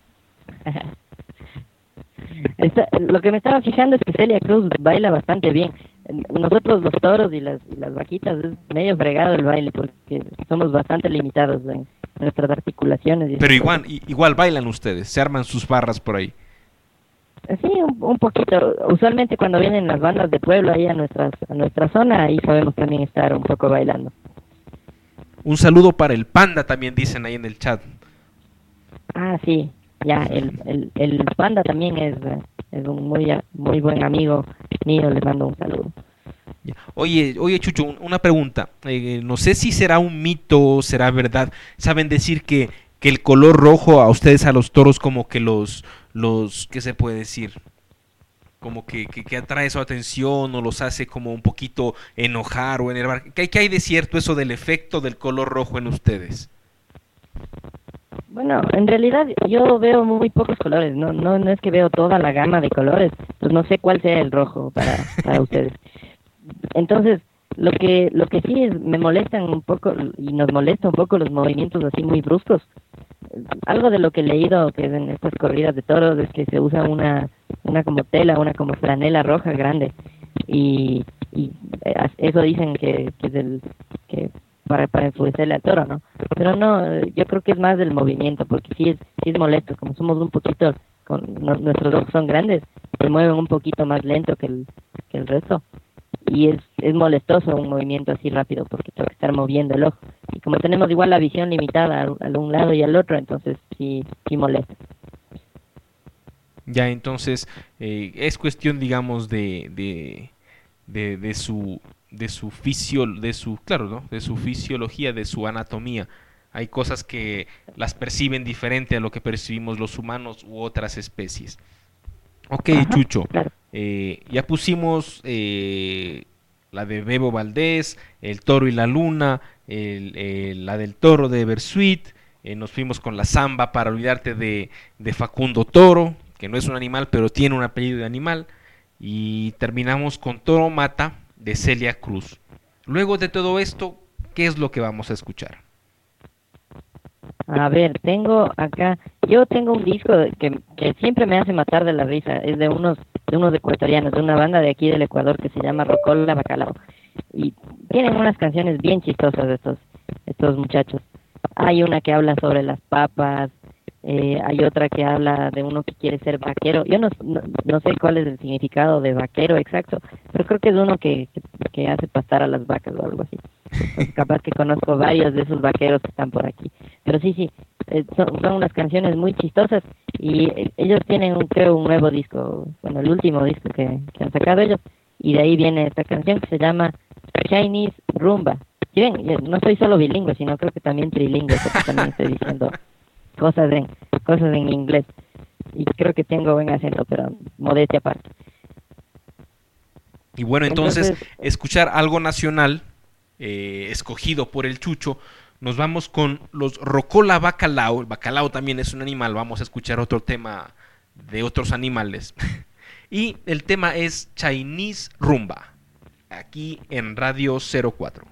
Está- lo que me estaba fijando es que Celia Cruz baila bastante bien. Nosotros los toros y las, y las vaquitas es medio fregado el baile porque somos bastante limitados en nuestras articulaciones. Y Pero esas igual, i- igual bailan ustedes, se arman sus barras por ahí. cosas. Sí, un, un poquito. Usualmente cuando vienen las bandas de pueblo ahí a, nuestras, a nuestra zona, ahí sabemos también estar un poco bailando. Un saludo para el panda también dicen ahí en el chat. Ah, sí, ya, el, el, el panda también es, eh, es un muy, muy buen amigo mío, le mando un saludo. Ya. Oye, oye Chucho, un- una pregunta. Eh, no sé si será un mito o será verdad. Saben decir que, que el color rojo a ustedes, a los toros, como que los, los, ¿qué se puede decir? Como que, que, que atrae su atención o los hace como un poquito enojar o enervar. ¿Qué, hay- qué hay de cierto eso del efecto del color rojo en ustedes? Bueno, en realidad yo veo muy pocos colores, no no no es que veo toda la gama de colores, pues no sé cuál sea el rojo para, para ustedes. Entonces, lo que lo que sí es, me molestan un poco y nos molesta un poco los movimientos así muy bruscos. Algo de lo que he leído que es en estas corridas de toros es que se usa una una como tela, una como franela roja grande y, y eh, eso dicen que, que es el que para, para enfurecerle al toro, ¿no? Pero no, eh, yo creo que es más del movimiento, porque sí es, sí es molesto, como somos un poquito, con, no- nuestros ojos son grandes, se mueven un poquito más lento que el, que el resto, y es, es molestoso un movimiento así rápido, porque tengo que estar moviendo el ojo, y como tenemos igual la visión limitada al, al un lado y al otro, entonces sí, sí molesta. Ya, entonces eh, es cuestión, digamos, de, de, de, de su de su fisio, de su, claro, ¿no? De su fisiología, de su anatomía. Hay cosas que las perciben diferente a lo que percibimos los humanos u otras especies. Ok, Ajá, Chucho, claro. eh, ya pusimos eh, la de Bebo Valdés, El Toro y la Luna, el, el- la del Toro de Bersuit, eh, nos fuimos con la Zamba para olvidarte de, de Facundo Toro, que no es un animal, pero tiene un apellido de animal, y terminamos con Toro Mata de Celia Cruz. Luego de todo esto, ¿qué es lo que vamos a escuchar? A ver, tengo acá, yo tengo un disco de- que, que siempre me hace matar de la risa, es de unos de unos ecuatorianos, de una banda de aquí del Ecuador que se llama Rocola Bacalao, y tienen unas canciones bien chistosas estos estos muchachos. Hay una que habla sobre las papas, eh, hay otra que habla de uno que quiere ser vaquero. Yo no, no, no sé cuál es el significado de vaquero exacto, pero creo que es uno que, que, que hace pastar a las vacas o algo así. Pues capaz que conozco varios de esos vaqueros que están por aquí. Pero sí, sí, eh, son, son unas canciones muy chistosas y eh, ellos tienen, un, creo, un nuevo disco, bueno, el último disco que, que han sacado ellos, y de ahí viene esta canción que se llama Chinese Rumba. Si ven, yo no soy solo bilingüe, sino creo que también trilingüe, porque también estoy diciendo cosas en cosas en inglés. Y creo que tengo buen acento, pero modestia aparte. Y bueno, entonces, Entonces- escuchar algo nacional, eh, escogido por el Chucho, nos vamos con los Rocola Bacalao. El bacalao también es un animal, vamos a escuchar otro tema de otros animales. Y el tema es Chinese Rumba, aquí en Radio cero cuatro.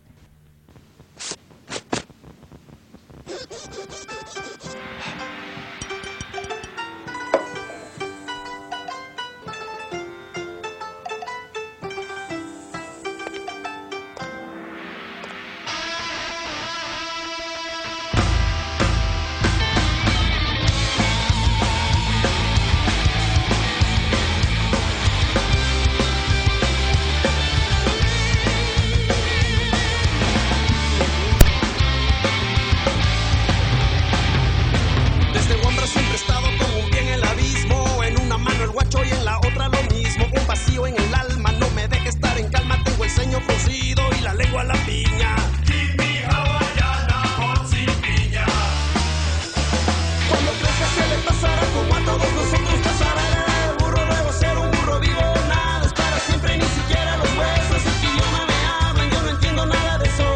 Desde Wambra siempre he estado con un pie en el abismo, en una mano el guacho y en la otra lo mismo. Un vacío en el alma no me deja estar en calma, tengo el ceño fruncido y la lengua a la piña. Jimmy hawaiana con sin piña. Cuando crezca se le pasará como a todos nosotros pasará. El burro luego ser un burro vivo, nada es para siempre, ni siquiera los huesos. ¿En qué idioma me hablan? Yo no entiendo nada de eso.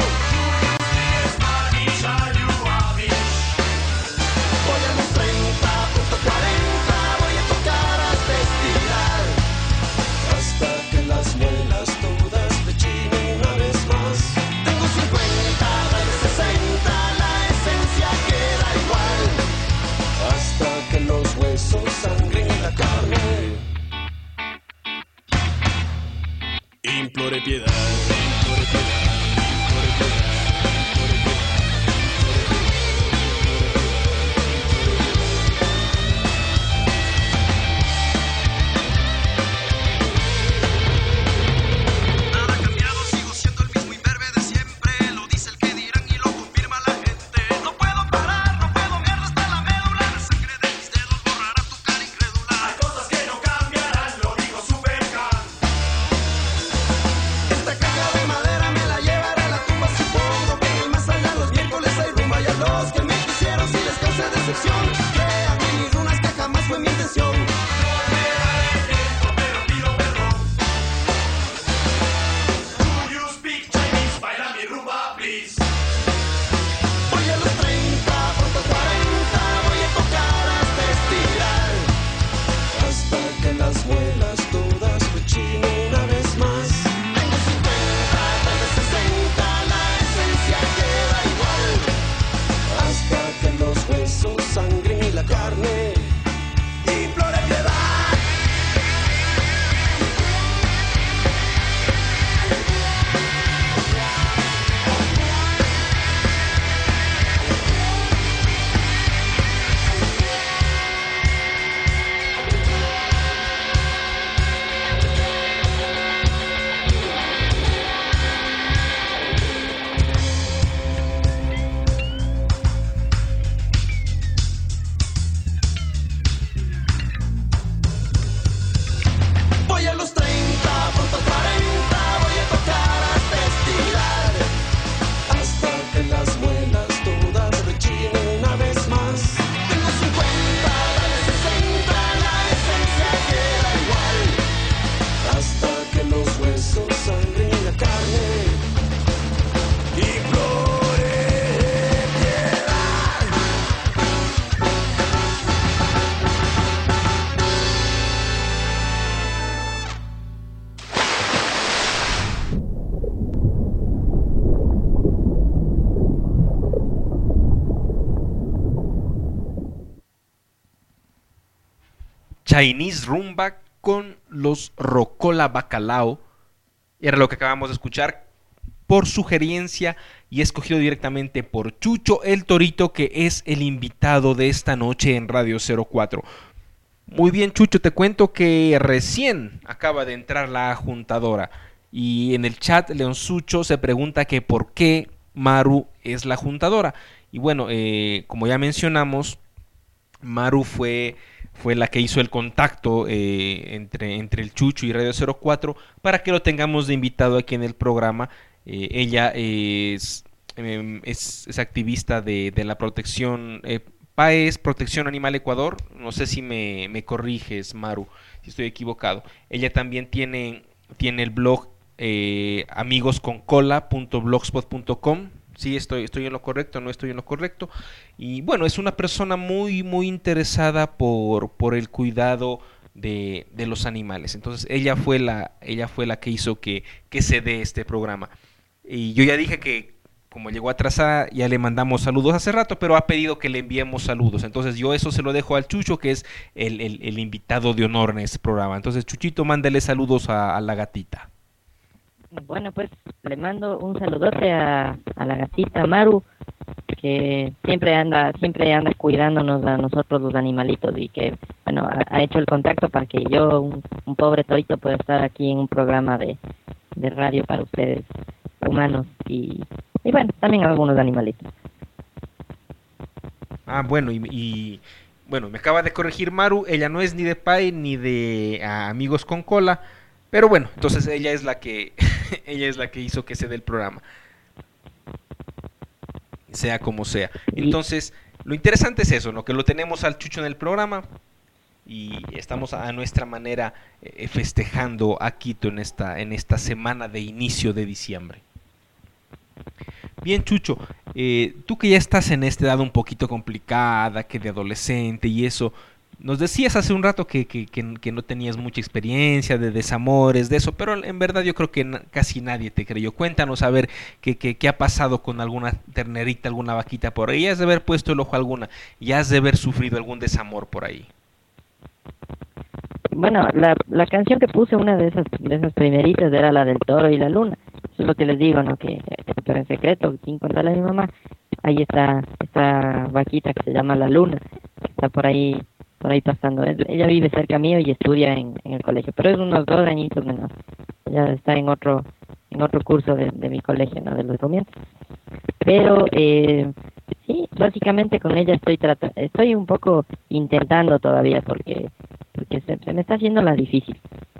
Voy a mis treinta, punto cuarenta, voy a tocar hasta estirar, hasta que las muelas todas te chinen una vez más. Tengo cincuenta, de sesenta, la esencia queda igual, hasta que los huesos sangren en la carne. Implore piedad, implore piedad, implore piedad. Nada ha cambiado, sigo siendo el mismo imberbe de siempre. Lo dice el que dirán y lo confirma la gente. No puedo parar, no puedo ver hasta la médula. La sangre de mis dedos borrará tu cara incrédula. Hay cosas que no cambiarán, lo digo Supercan. Esta caja de madera me la Chinese Rumba con los Rocola Bacalao. Era lo que acabamos de escuchar por sugerencia y escogido directamente por Chucho el Torito, que es el invitado de esta noche en Radio cero cuatro. Muy bien, Chucho, te cuento que recién acaba de entrar la juntadora y en el chat Leonsucho se pregunta que por qué Maru es la juntadora. Y bueno, eh, como ya mencionamos, Maru fue, fue la que hizo el contacto eh, entre, entre el Chucho y Radio cero cuatro para que lo tengamos de invitado aquí en el programa. Eh, ella es, eh, es, es activista de, de la protección, eh, P A E S, Protección Animal Ecuador. No sé si me, me corriges, Maru, si estoy equivocado. Ella también tiene, tiene el blog eh, amigosconcola punto blogspot punto com. Sí, estoy, estoy en lo correcto, no estoy en lo correcto. Y bueno, es una persona muy, muy interesada por, por el cuidado de, de los animales. Entonces ella fue la, ella fue la que hizo que, que se dé este programa. Y yo ya dije que como llegó atrasada, ya le mandamos saludos hace rato, pero ha pedido que le enviemos saludos. Entonces yo eso se lo dejo al Chucho, que es el, el, el invitado de honor en este programa. Entonces, Chuchito, mándale saludos a, a la gatita. Bueno, pues le mando un saludote a, a la gatita Maru, que siempre anda siempre anda cuidándonos a nosotros los animalitos y que, bueno, ha, ha hecho el contacto para que yo, un, un pobre torito, pueda estar aquí en un programa de, de radio para ustedes, humanos, y, y bueno, también algunos animalitos. Ah, bueno, y, y bueno, me acaba de corregir Maru, ella no es ni de P A E ni de ah, Amigos con Cola, pero bueno, entonces ella es la que ella es la que hizo que se dé el programa. Sea como sea. Entonces, lo interesante es eso, ¿no? Que lo tenemos al Chucho en el programa y estamos a nuestra manera eh, festejando a Quito en esta, en esta semana de inicio de diciembre. Bien, Chucho, eh, tú que ya estás en esta edad un poquito complicada, que de adolescente y eso, nos decías hace un rato que, que, que, que no tenías mucha experiencia de desamores, de eso, pero en verdad yo creo que na- casi nadie te creyó. Cuéntanos a ver qué, qué, qué ha pasado con alguna ternerita, alguna vaquita por ahí. Has de haber puesto el ojo a alguna y has de haber sufrido algún desamor por ahí. Bueno, la, la canción que puse, una de esas de esas primeritas, era la del toro y la luna. Eso es lo que les digo, ¿no? Que, pero en secreto, sin contarle a mi mamá, ahí está esta vaquita que se llama la luna, que está por ahí por ahí pasando. Ella vive cerca mío y estudia en, en el colegio, pero es unos dos añitos menor. Ella está en otro en otro curso de, de mi colegio, ¿no? De los comienzos. Pero eh, sí, básicamente con ella estoy tratando, estoy un poco intentando todavía porque porque se, se me está haciendo la difícil.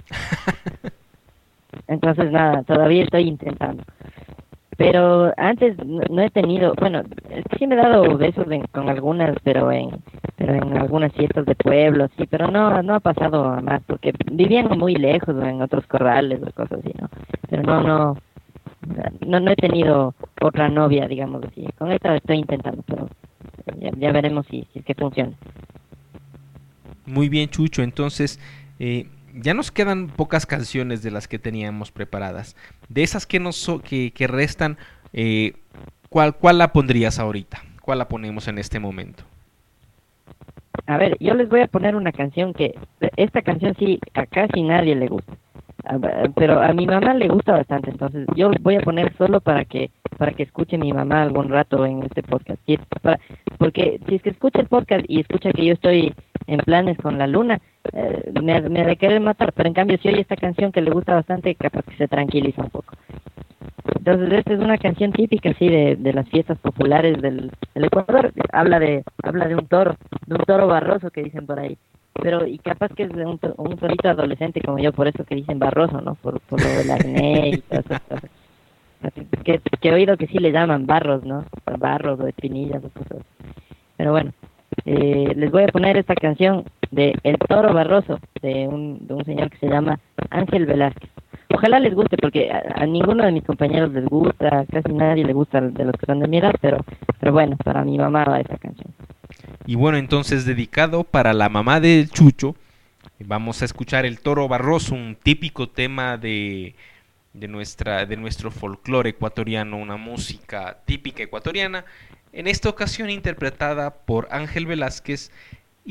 Entonces nada, todavía estoy intentando. Pero antes no, no he tenido, bueno, es que sí me he dado besos en, con algunas, pero en pero en algunas fiestas de pueblo, sí, pero no no ha pasado a más, porque vivían muy lejos, en otros corrales o cosas así, ¿no? Pero no, no, no, no he tenido otra novia, digamos así. Con esta estoy intentando, pero ya, ya veremos si, si es que funciona. Muy bien, Chucho, entonces eh, ya nos quedan pocas canciones de las que teníamos preparadas. De esas que nos so- que, que restan, eh, ¿cuál, ¿cuál la pondrías ahorita? ¿Cuál la ponemos en este momento? A ver, yo les voy a poner una canción que, esta canción sí, a casi nadie le gusta, A- pero a mi mamá le gusta bastante, entonces yo voy a poner solo para que para que escuche mi mamá algún rato en este podcast. Y es para- porque si es que escucha el podcast y escucha que yo estoy en planes con la luna, eh, me, me ha de querer matar, pero en cambio si oye esta canción que le gusta bastante, capaz que se tranquiliza un poco. Entonces esta es una canción típica así de, de las fiestas populares del, del Ecuador. Habla de habla de un toro, de un toro barroso que dicen por ahí. Pero y capaz que es de un, to- un torito adolescente como yo, por eso que dicen barroso, ¿no? Por, por lo del acné y todas esas cosas. Que, que he oído que sí le llaman barros, ¿no? Barros o espinillas o cosas así. Pero bueno, eh, les voy a poner esta canción de El Toro Barroso, de un, de un señor que se llama Ángel Velázquez. Ojalá les guste, porque a, a ninguno de mis compañeros les gusta, casi nadie le gusta de los que son de mi edad, pero, pero bueno, para mi mamá va esa canción. Y bueno, entonces dedicado para la mamá del Chucho, vamos a escuchar El Toro Barroso, un típico tema de, de, nuestra, de nuestro folclore ecuatoriano, una música típica ecuatoriana, en esta ocasión interpretada por Ángel Velázquez y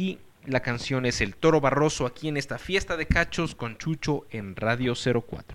La canción es El Toro Barroso aquí en esta fiesta de cachos con Chucho en Radio cero cuatro.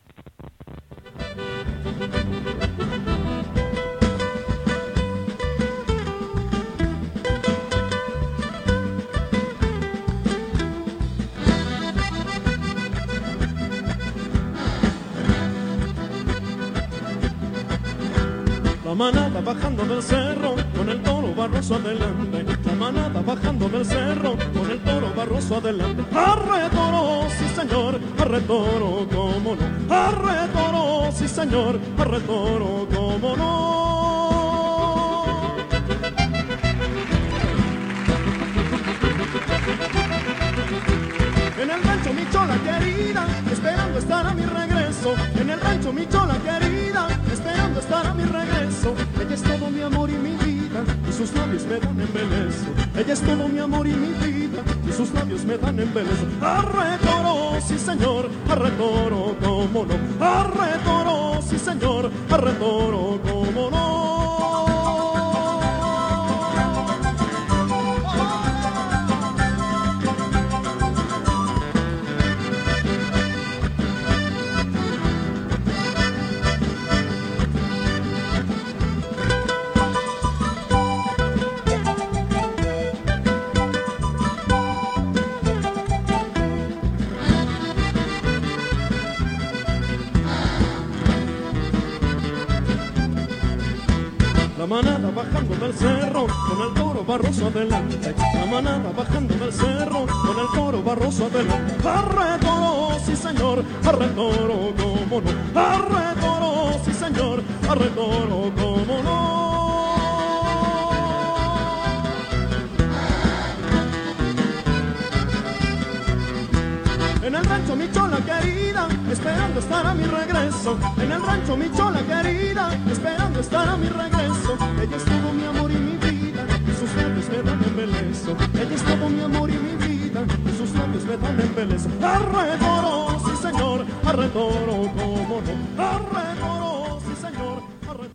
La manada bajando del cerro, con el toro barroso adelante. La manada bajando del cerro, con el toro barroso adelante. Arre toro, sí señor, arre toro, cómo no. Arre toro, sí señor, arre toro, cómo no. En el rancho mi chola querida, esperando estar a mi regreso. En el rancho mi chola querida, esperando estar a mi regreso. Ella es todo mi amor y mi vida, y sus labios me dan embelezo. Ella es todo mi amor y mi vida, y sus labios me dan embelezo. Arre toro, sí señor, arre toro, cómo no. Arre toro, sí señor, arre toro, cómo no. La manada bajando del cerro, con el toro barroso adelante. La manada bajando del cerro, con el toro barroso adelante. Arre toro, sí señor, arre toro, cómo no. Arre toro, sí señor, arre toro, cómo no. En el rancho mi chola querida, esperando estar a mi regreso. En el rancho mi chola querida, esperando estar a mi regreso. Ella es todo mi amor y mi vida, y sus labios me dan embelezo. Ella es todo mi amor y mi vida, y sus labios me dan embelezo. Arre toro, sí señor, arre toro, cómo no. Arre toro, sí señor, arre.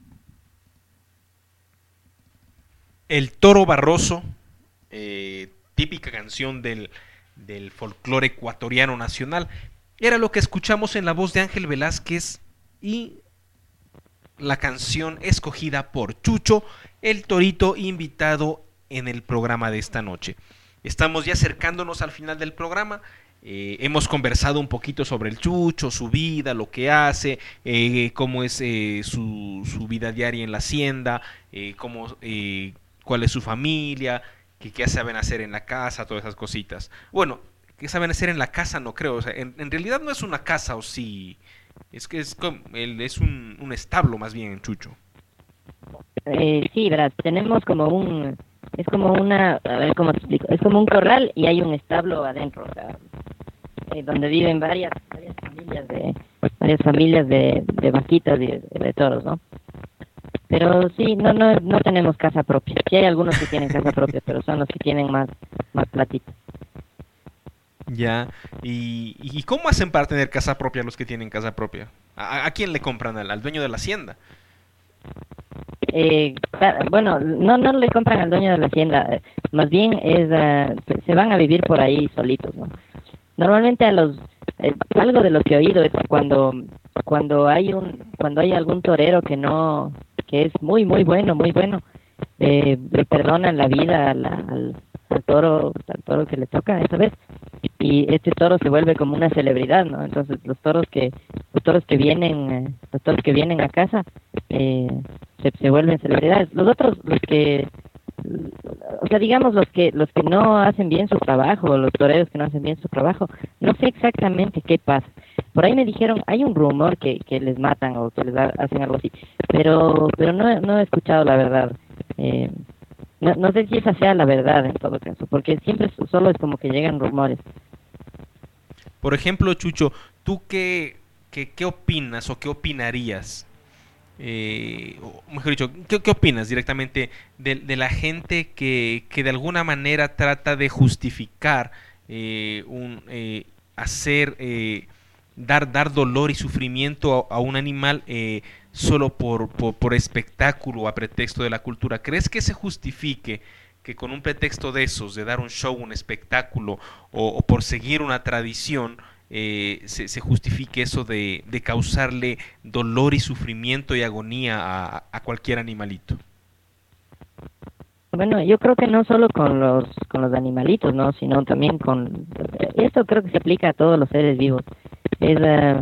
El Toro Barroso, eh, típica canción del del folclore ecuatoriano nacional, era lo que escuchamos en la voz de Ángel Velázquez y la canción escogida por Chucho, el torito invitado en el programa de esta noche. Estamos ya acercándonos al final del programa. Eh, hemos conversado un poquito sobre el Chucho, su vida, lo que hace, eh, cómo es eh, su, su vida diaria en la hacienda, eh, cómo, eh, cuál es su familia, que qué saben hacer en la casa, todas esas cositas. Bueno, qué saben hacer en la casa no creo, o sea, en, en realidad no es una casa, o sí, es que es, como, el, es un, un establo más bien, Chucho. Eh, sí, verás, tenemos como un, es como una, a ver cómo te explico, es como un corral y hay un establo adentro, o sea, eh, donde viven varias, varias familias de, varias familias de, de vaquitas y de, de toros, ¿no? Pero sí, no, no, no tenemos casa propia. Sí hay algunos que tienen casa propia, pero son los que tienen más, más platita. Ya, ¿Y, ¿y cómo hacen para tener casa propia los que tienen casa propia? ¿A, a quién le compran? ¿Al, al dueño de la hacienda? Eh, bueno, no, no le compran al dueño de la hacienda, más bien es uh, se van a vivir por ahí solitos, ¿no? Normalmente a los eh, algo de lo que he oído es cuando cuando hay un cuando hay algún torero que no que es muy muy bueno muy bueno eh, le perdonan la vida a la, al, al toro al toro que le toca esa vez y este toro se vuelve como una celebridad, ¿no? Entonces los toros que los toros que vienen eh, los toros que vienen a casa eh, se, se vuelven celebridades. Los otros, los que o sea, digamos los que los que no hacen bien su trabajo, los toreros que no hacen bien su trabajo, no sé exactamente qué pasa. Por ahí me dijeron, hay un rumor que, que les matan o que les da, hacen algo así, pero pero no, no he escuchado la verdad. Eh, no, no sé si esa sea la verdad en todo caso, porque siempre solo es como que llegan rumores. Por ejemplo, Chucho, ¿tú qué, qué, qué opinas o qué opinarías? Eh, o mejor dicho, ¿qué, qué opinas directamente de, de la gente que, que de alguna manera trata de justificar eh, un eh, hacer eh, dar dar dolor y sufrimiento a, a un animal eh, solo por, por por espectáculo o a pretexto de la cultura? ¿Crees que se justifique que con un pretexto de esos, de dar un show, un espectáculo o, o por seguir una tradición, eh, se, se justifique eso de, de causarle dolor y sufrimiento y agonía a, a cualquier animalito. Bueno, yo creo que no solo con los con los animalitos, ¿no? Sino también con... Esto creo que se aplica a todos los seres vivos. Es, eh,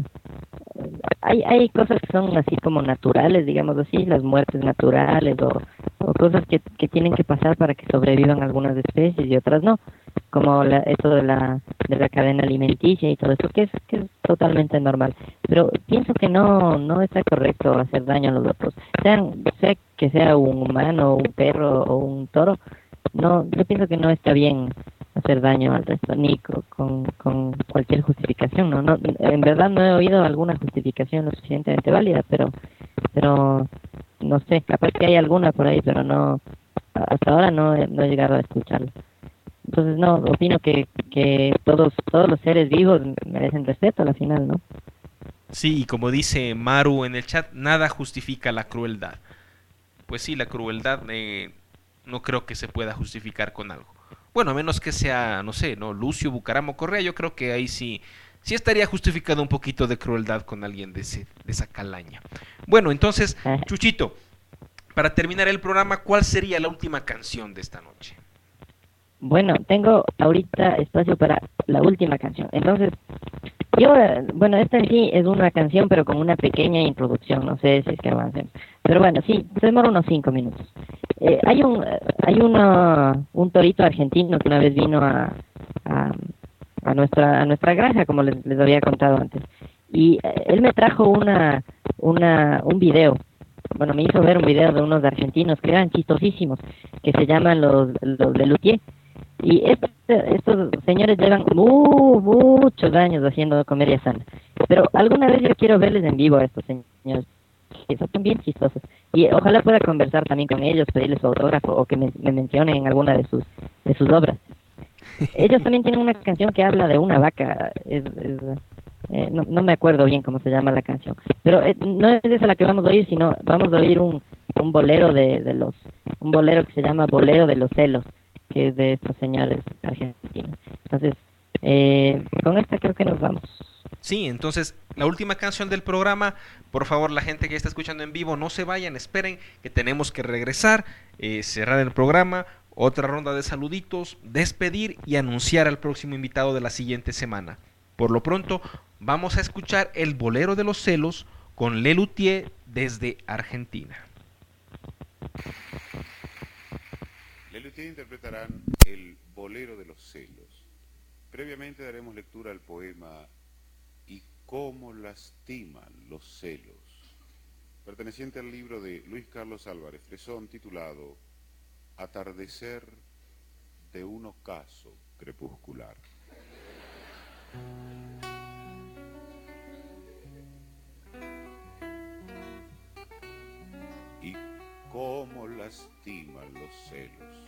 hay hay cosas que son así como naturales, digamos así, las muertes naturales o, o cosas que, que tienen que pasar para que sobrevivan algunas especies y otras no, como la, eso de la de la cadena alimenticia y todo eso, que es que es totalmente normal. Pero pienso que no no está correcto hacer daño a los otros, sean sea que sea un humano, un perro o un toro. No, yo pienso que no está bien hacer daño al resto, ni co- con, con cualquier justificación, ¿no? No, en verdad no he oído alguna justificación lo suficientemente válida, pero, pero no sé, capaz que hay alguna por ahí, pero no, hasta ahora no he, no he llegado a escucharla. Entonces no, opino que, que todos, todos los seres vivos merecen respeto a la final, ¿no? Sí, y como dice Maru en el chat, nada justifica la crueldad. Pues sí, la crueldad eh, no creo que se pueda justificar con algo. Bueno, a menos que sea, no sé, no Lucio Bucaramo Correa, yo creo que ahí sí, sí estaría justificado un poquito de crueldad con alguien de, ese, de esa calaña. Bueno, entonces, Ah. Chuchito, para terminar el programa, ¿cuál sería la última canción de esta noche? Bueno, tengo ahorita espacio para la última canción. Entonces, yo, eh, bueno, esta en sí es una canción, pero con una pequeña introducción. No sé si es que avancemos. Pero bueno, sí, se demora unos cinco minutos. Eh, hay un, eh, hay una, un torito argentino que una vez vino a, a, a nuestra, a nuestra granja, como les, les había contado antes. Y eh, él me trajo una, una, un video. Bueno, me hizo ver un video de unos argentinos que eran chistosísimos, que se llaman los, los de Luthier. Y este, estos señores llevan mu, muchos años haciendo comedia sana. Pero alguna vez yo quiero verles en vivo a estos señores, que son bien chistosos. Y ojalá pueda conversar también con ellos, pedirles su autógrafo o que me, me mencionen en alguna de sus de sus obras. Ellos también tienen una canción que habla de una vaca. Es, es, eh, no, no me acuerdo bien cómo se llama la canción. Pero eh, no es esa la que vamos a oír, sino vamos a oír un, un bolero de, de los... Un bolero que se llama Bolero de los Celos, que es de estos señores argentinos. Entonces, eh, con esta creo que nos vamos. Sí, entonces, la última canción del programa, por favor, la gente que está escuchando en vivo, no se vayan, esperen que tenemos que regresar, eh, cerrar el programa, otra ronda de saluditos, despedir y anunciar al próximo invitado de la siguiente semana. Por lo pronto, vamos a escuchar el Bolero de los Celos con Le Luthier desde Argentina. Le Luthier interpretarán el Bolero de los Celos. Previamente daremos lectura al poema Y cómo lastiman los celos, perteneciente al libro de Luis Carlos Álvarez Fresón, titulado Atardecer de un ocaso crepuscular. Y cómo lastiman los celos.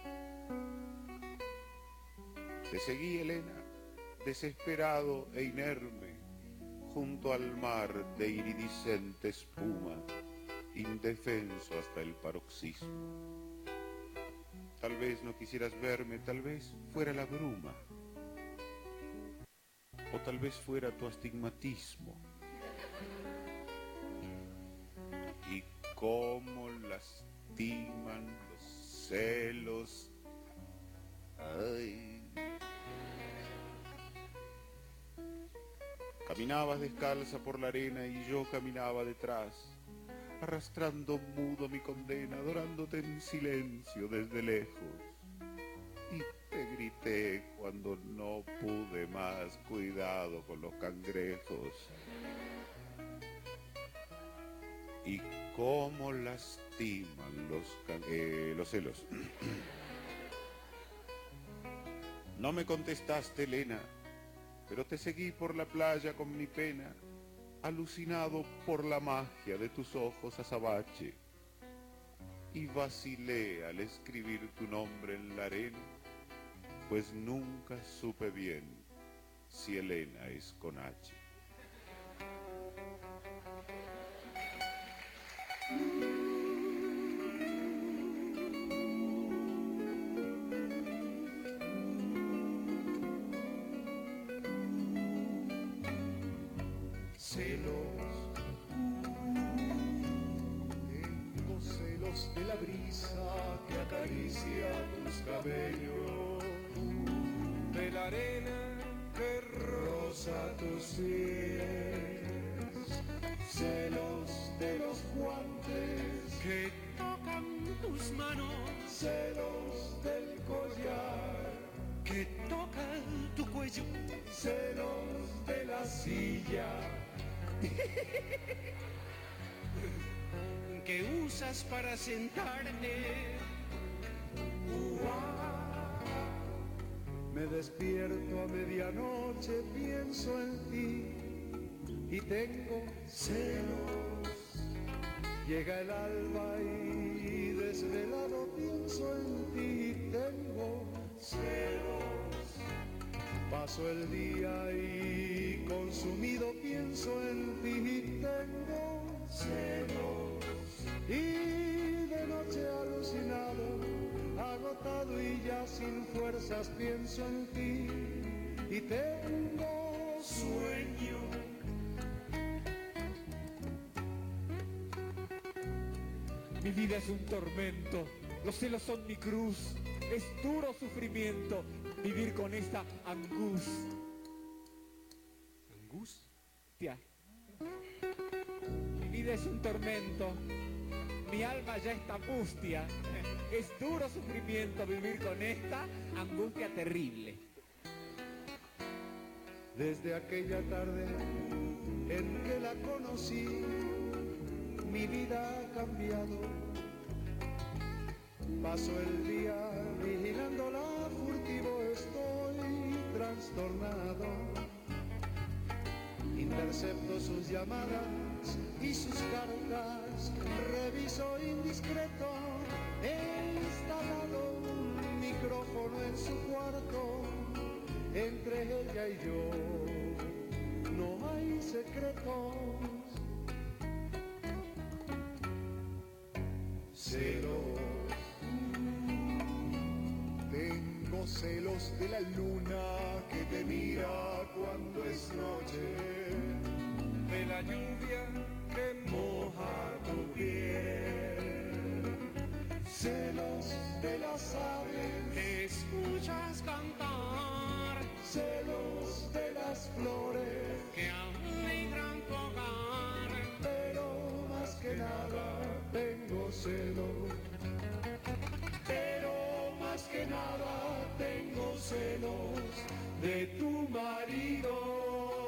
Te seguí, Helena, desesperado e inerme, junto al mar de iridiscente espuma, indefenso hasta el paroxismo. Tal vez no quisieras verme, tal vez fuera la bruma, o tal vez fuera tu astigmatismo. Y cómo lastiman los celos. Ay. Caminabas descalza por la arena y yo caminaba detrás, arrastrando mudo mi condena, adorándote en silencio desde lejos. Y te grité cuando no pude más, cuidado con los cangrejos. Y cómo lastiman los, can- eh, los celos. No me contestaste, Elena, pero te seguí por la playa con mi pena, alucinado por la magia de tus ojos azabache. Y vacilé al escribir tu nombre en la arena, pues nunca supe bien si Elena es con H. celos. Tengo celos de la brisa que acaricia tus cabellos, de la arena que roza tus pies, celos de los guantes que tocan tus manos, celos del collar que toca tu cuello, celos de la silla que usas para sentarte. Me despierto a medianoche, pienso en ti y tengo celos. Llega el alba y desvelado pienso en ti y tengo celos. Paso el día y consumido pienso en ti y tengo celos. Y de noche alucinado, agotado y ya sin fuerzas pienso en ti y tengo sueño. Mi vida es un tormento, los celos son mi cruz, es duro sufrimiento vivir con esta angustia. ¿Angustia? Mi vida es un tormento, mi alma ya está mustia, es duro sufrimiento vivir con esta angustia terrible. Desde aquella tarde en que la conocí, mi vida ha cambiado. Paso el día vigilándola furtivo, estoy trastornado. Intercepto sus llamadas y sus cartas, reviso indiscreto. He instalado un micrófono en su cuarto, entre ella y yo no hay secretos. Celos, tengo celos de la luna que te mira cuando es noche, de la lluvia que moja tu piel, celos de las aves que escuchas cantar, celos de las flores que alegran tu hogar, pero más que nada tengo celos, pero más que nada tengo celos de tu marido.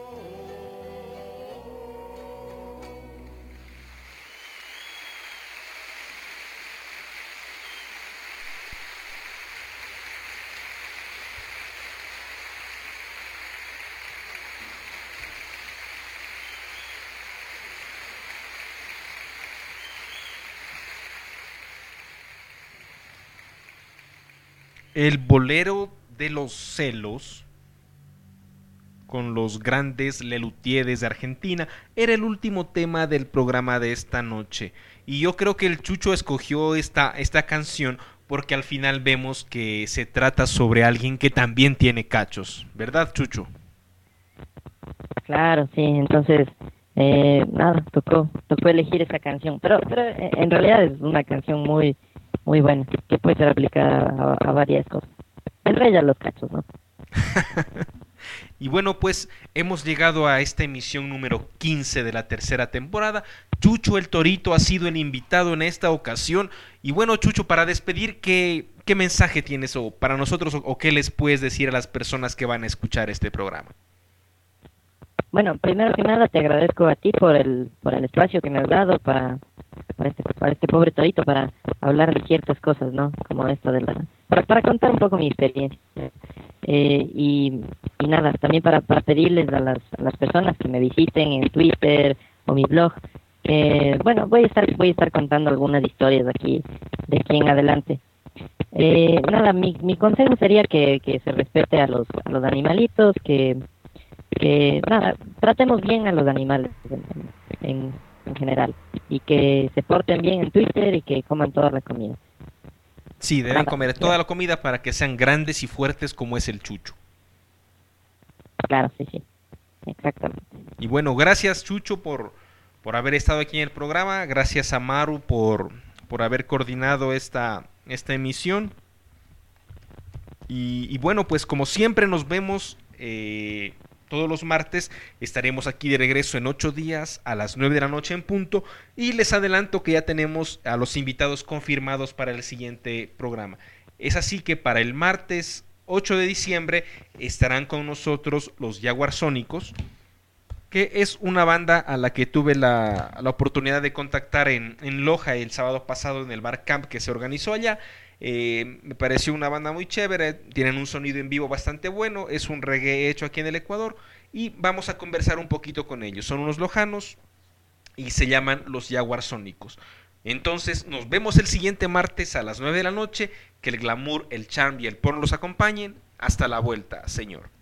El bolero de los celos, con los grandes Lelutier de Argentina, era el último tema del programa de esta noche. Y yo creo que el Chucho escogió esta, esta canción porque al final vemos que se trata sobre alguien que también tiene cachos, ¿verdad, Chucho? Claro, sí, entonces, eh, nada, tocó, tocó elegir esa canción, pero, pero eh, en realidad es una canción muy, muy buena, que puede ser aplicada a, a varias cosas. En realidad los cachos, ¿no? Y bueno, pues hemos llegado a esta emisión número quince de la tercera temporada. Chucho el Torito ha sido el invitado en esta ocasión. Y bueno, Chucho, para despedir, ¿qué, qué mensaje tienes o para nosotros o, o qué les puedes decir a las personas que van a escuchar este programa? Bueno, primero que nada te agradezco a ti por el por el espacio que me has dado para para este, para este pobre Torito, para hablar de ciertas cosas, ¿no? Como esto de la... Para, para contar un poco mi experiencia. Eh, y, y nada, también para, para pedirles a las, a las personas que me visiten en Twitter o mi blog, que, bueno, voy a estar voy a estar contando algunas historias aquí, de aquí en adelante. Eh, nada, mi, mi consejo sería que, que se respete a los, a los animalitos, que, que, nada, tratemos bien a los animales en, en, en general, y que se porten bien en Twitter y que coman toda la comida. Sí, deben comer toda la comida para que sean grandes y fuertes como es el Chucho. Claro, sí, sí. Exactamente. Y bueno, gracias Chucho por, por haber estado aquí en el programa, gracias a Maru por, por haber coordinado esta, esta emisión. Y, y bueno, pues como siempre nos vemos eh, todos los martes. Estaremos aquí de regreso en ocho días a las nueve de la noche en punto. Y les adelanto que ya tenemos a los invitados confirmados para el siguiente programa. Es así que para el martes ocho de diciembre estarán con nosotros los Jaguarsónicos, que es una banda a la que tuve la, la oportunidad de contactar en, en Loja el sábado pasado en el Bar Camp que se organizó allá. Eh, me pareció una banda muy chévere, tienen un sonido en vivo bastante bueno, es un reggae hecho aquí en el Ecuador y vamos a conversar un poquito con ellos. Son unos lojanos y se llaman los Jaguarsónicos. Entonces nos vemos el siguiente martes a las nueve de la noche, que el glamour, el charm y el porno los acompañen. Hasta la vuelta, señor.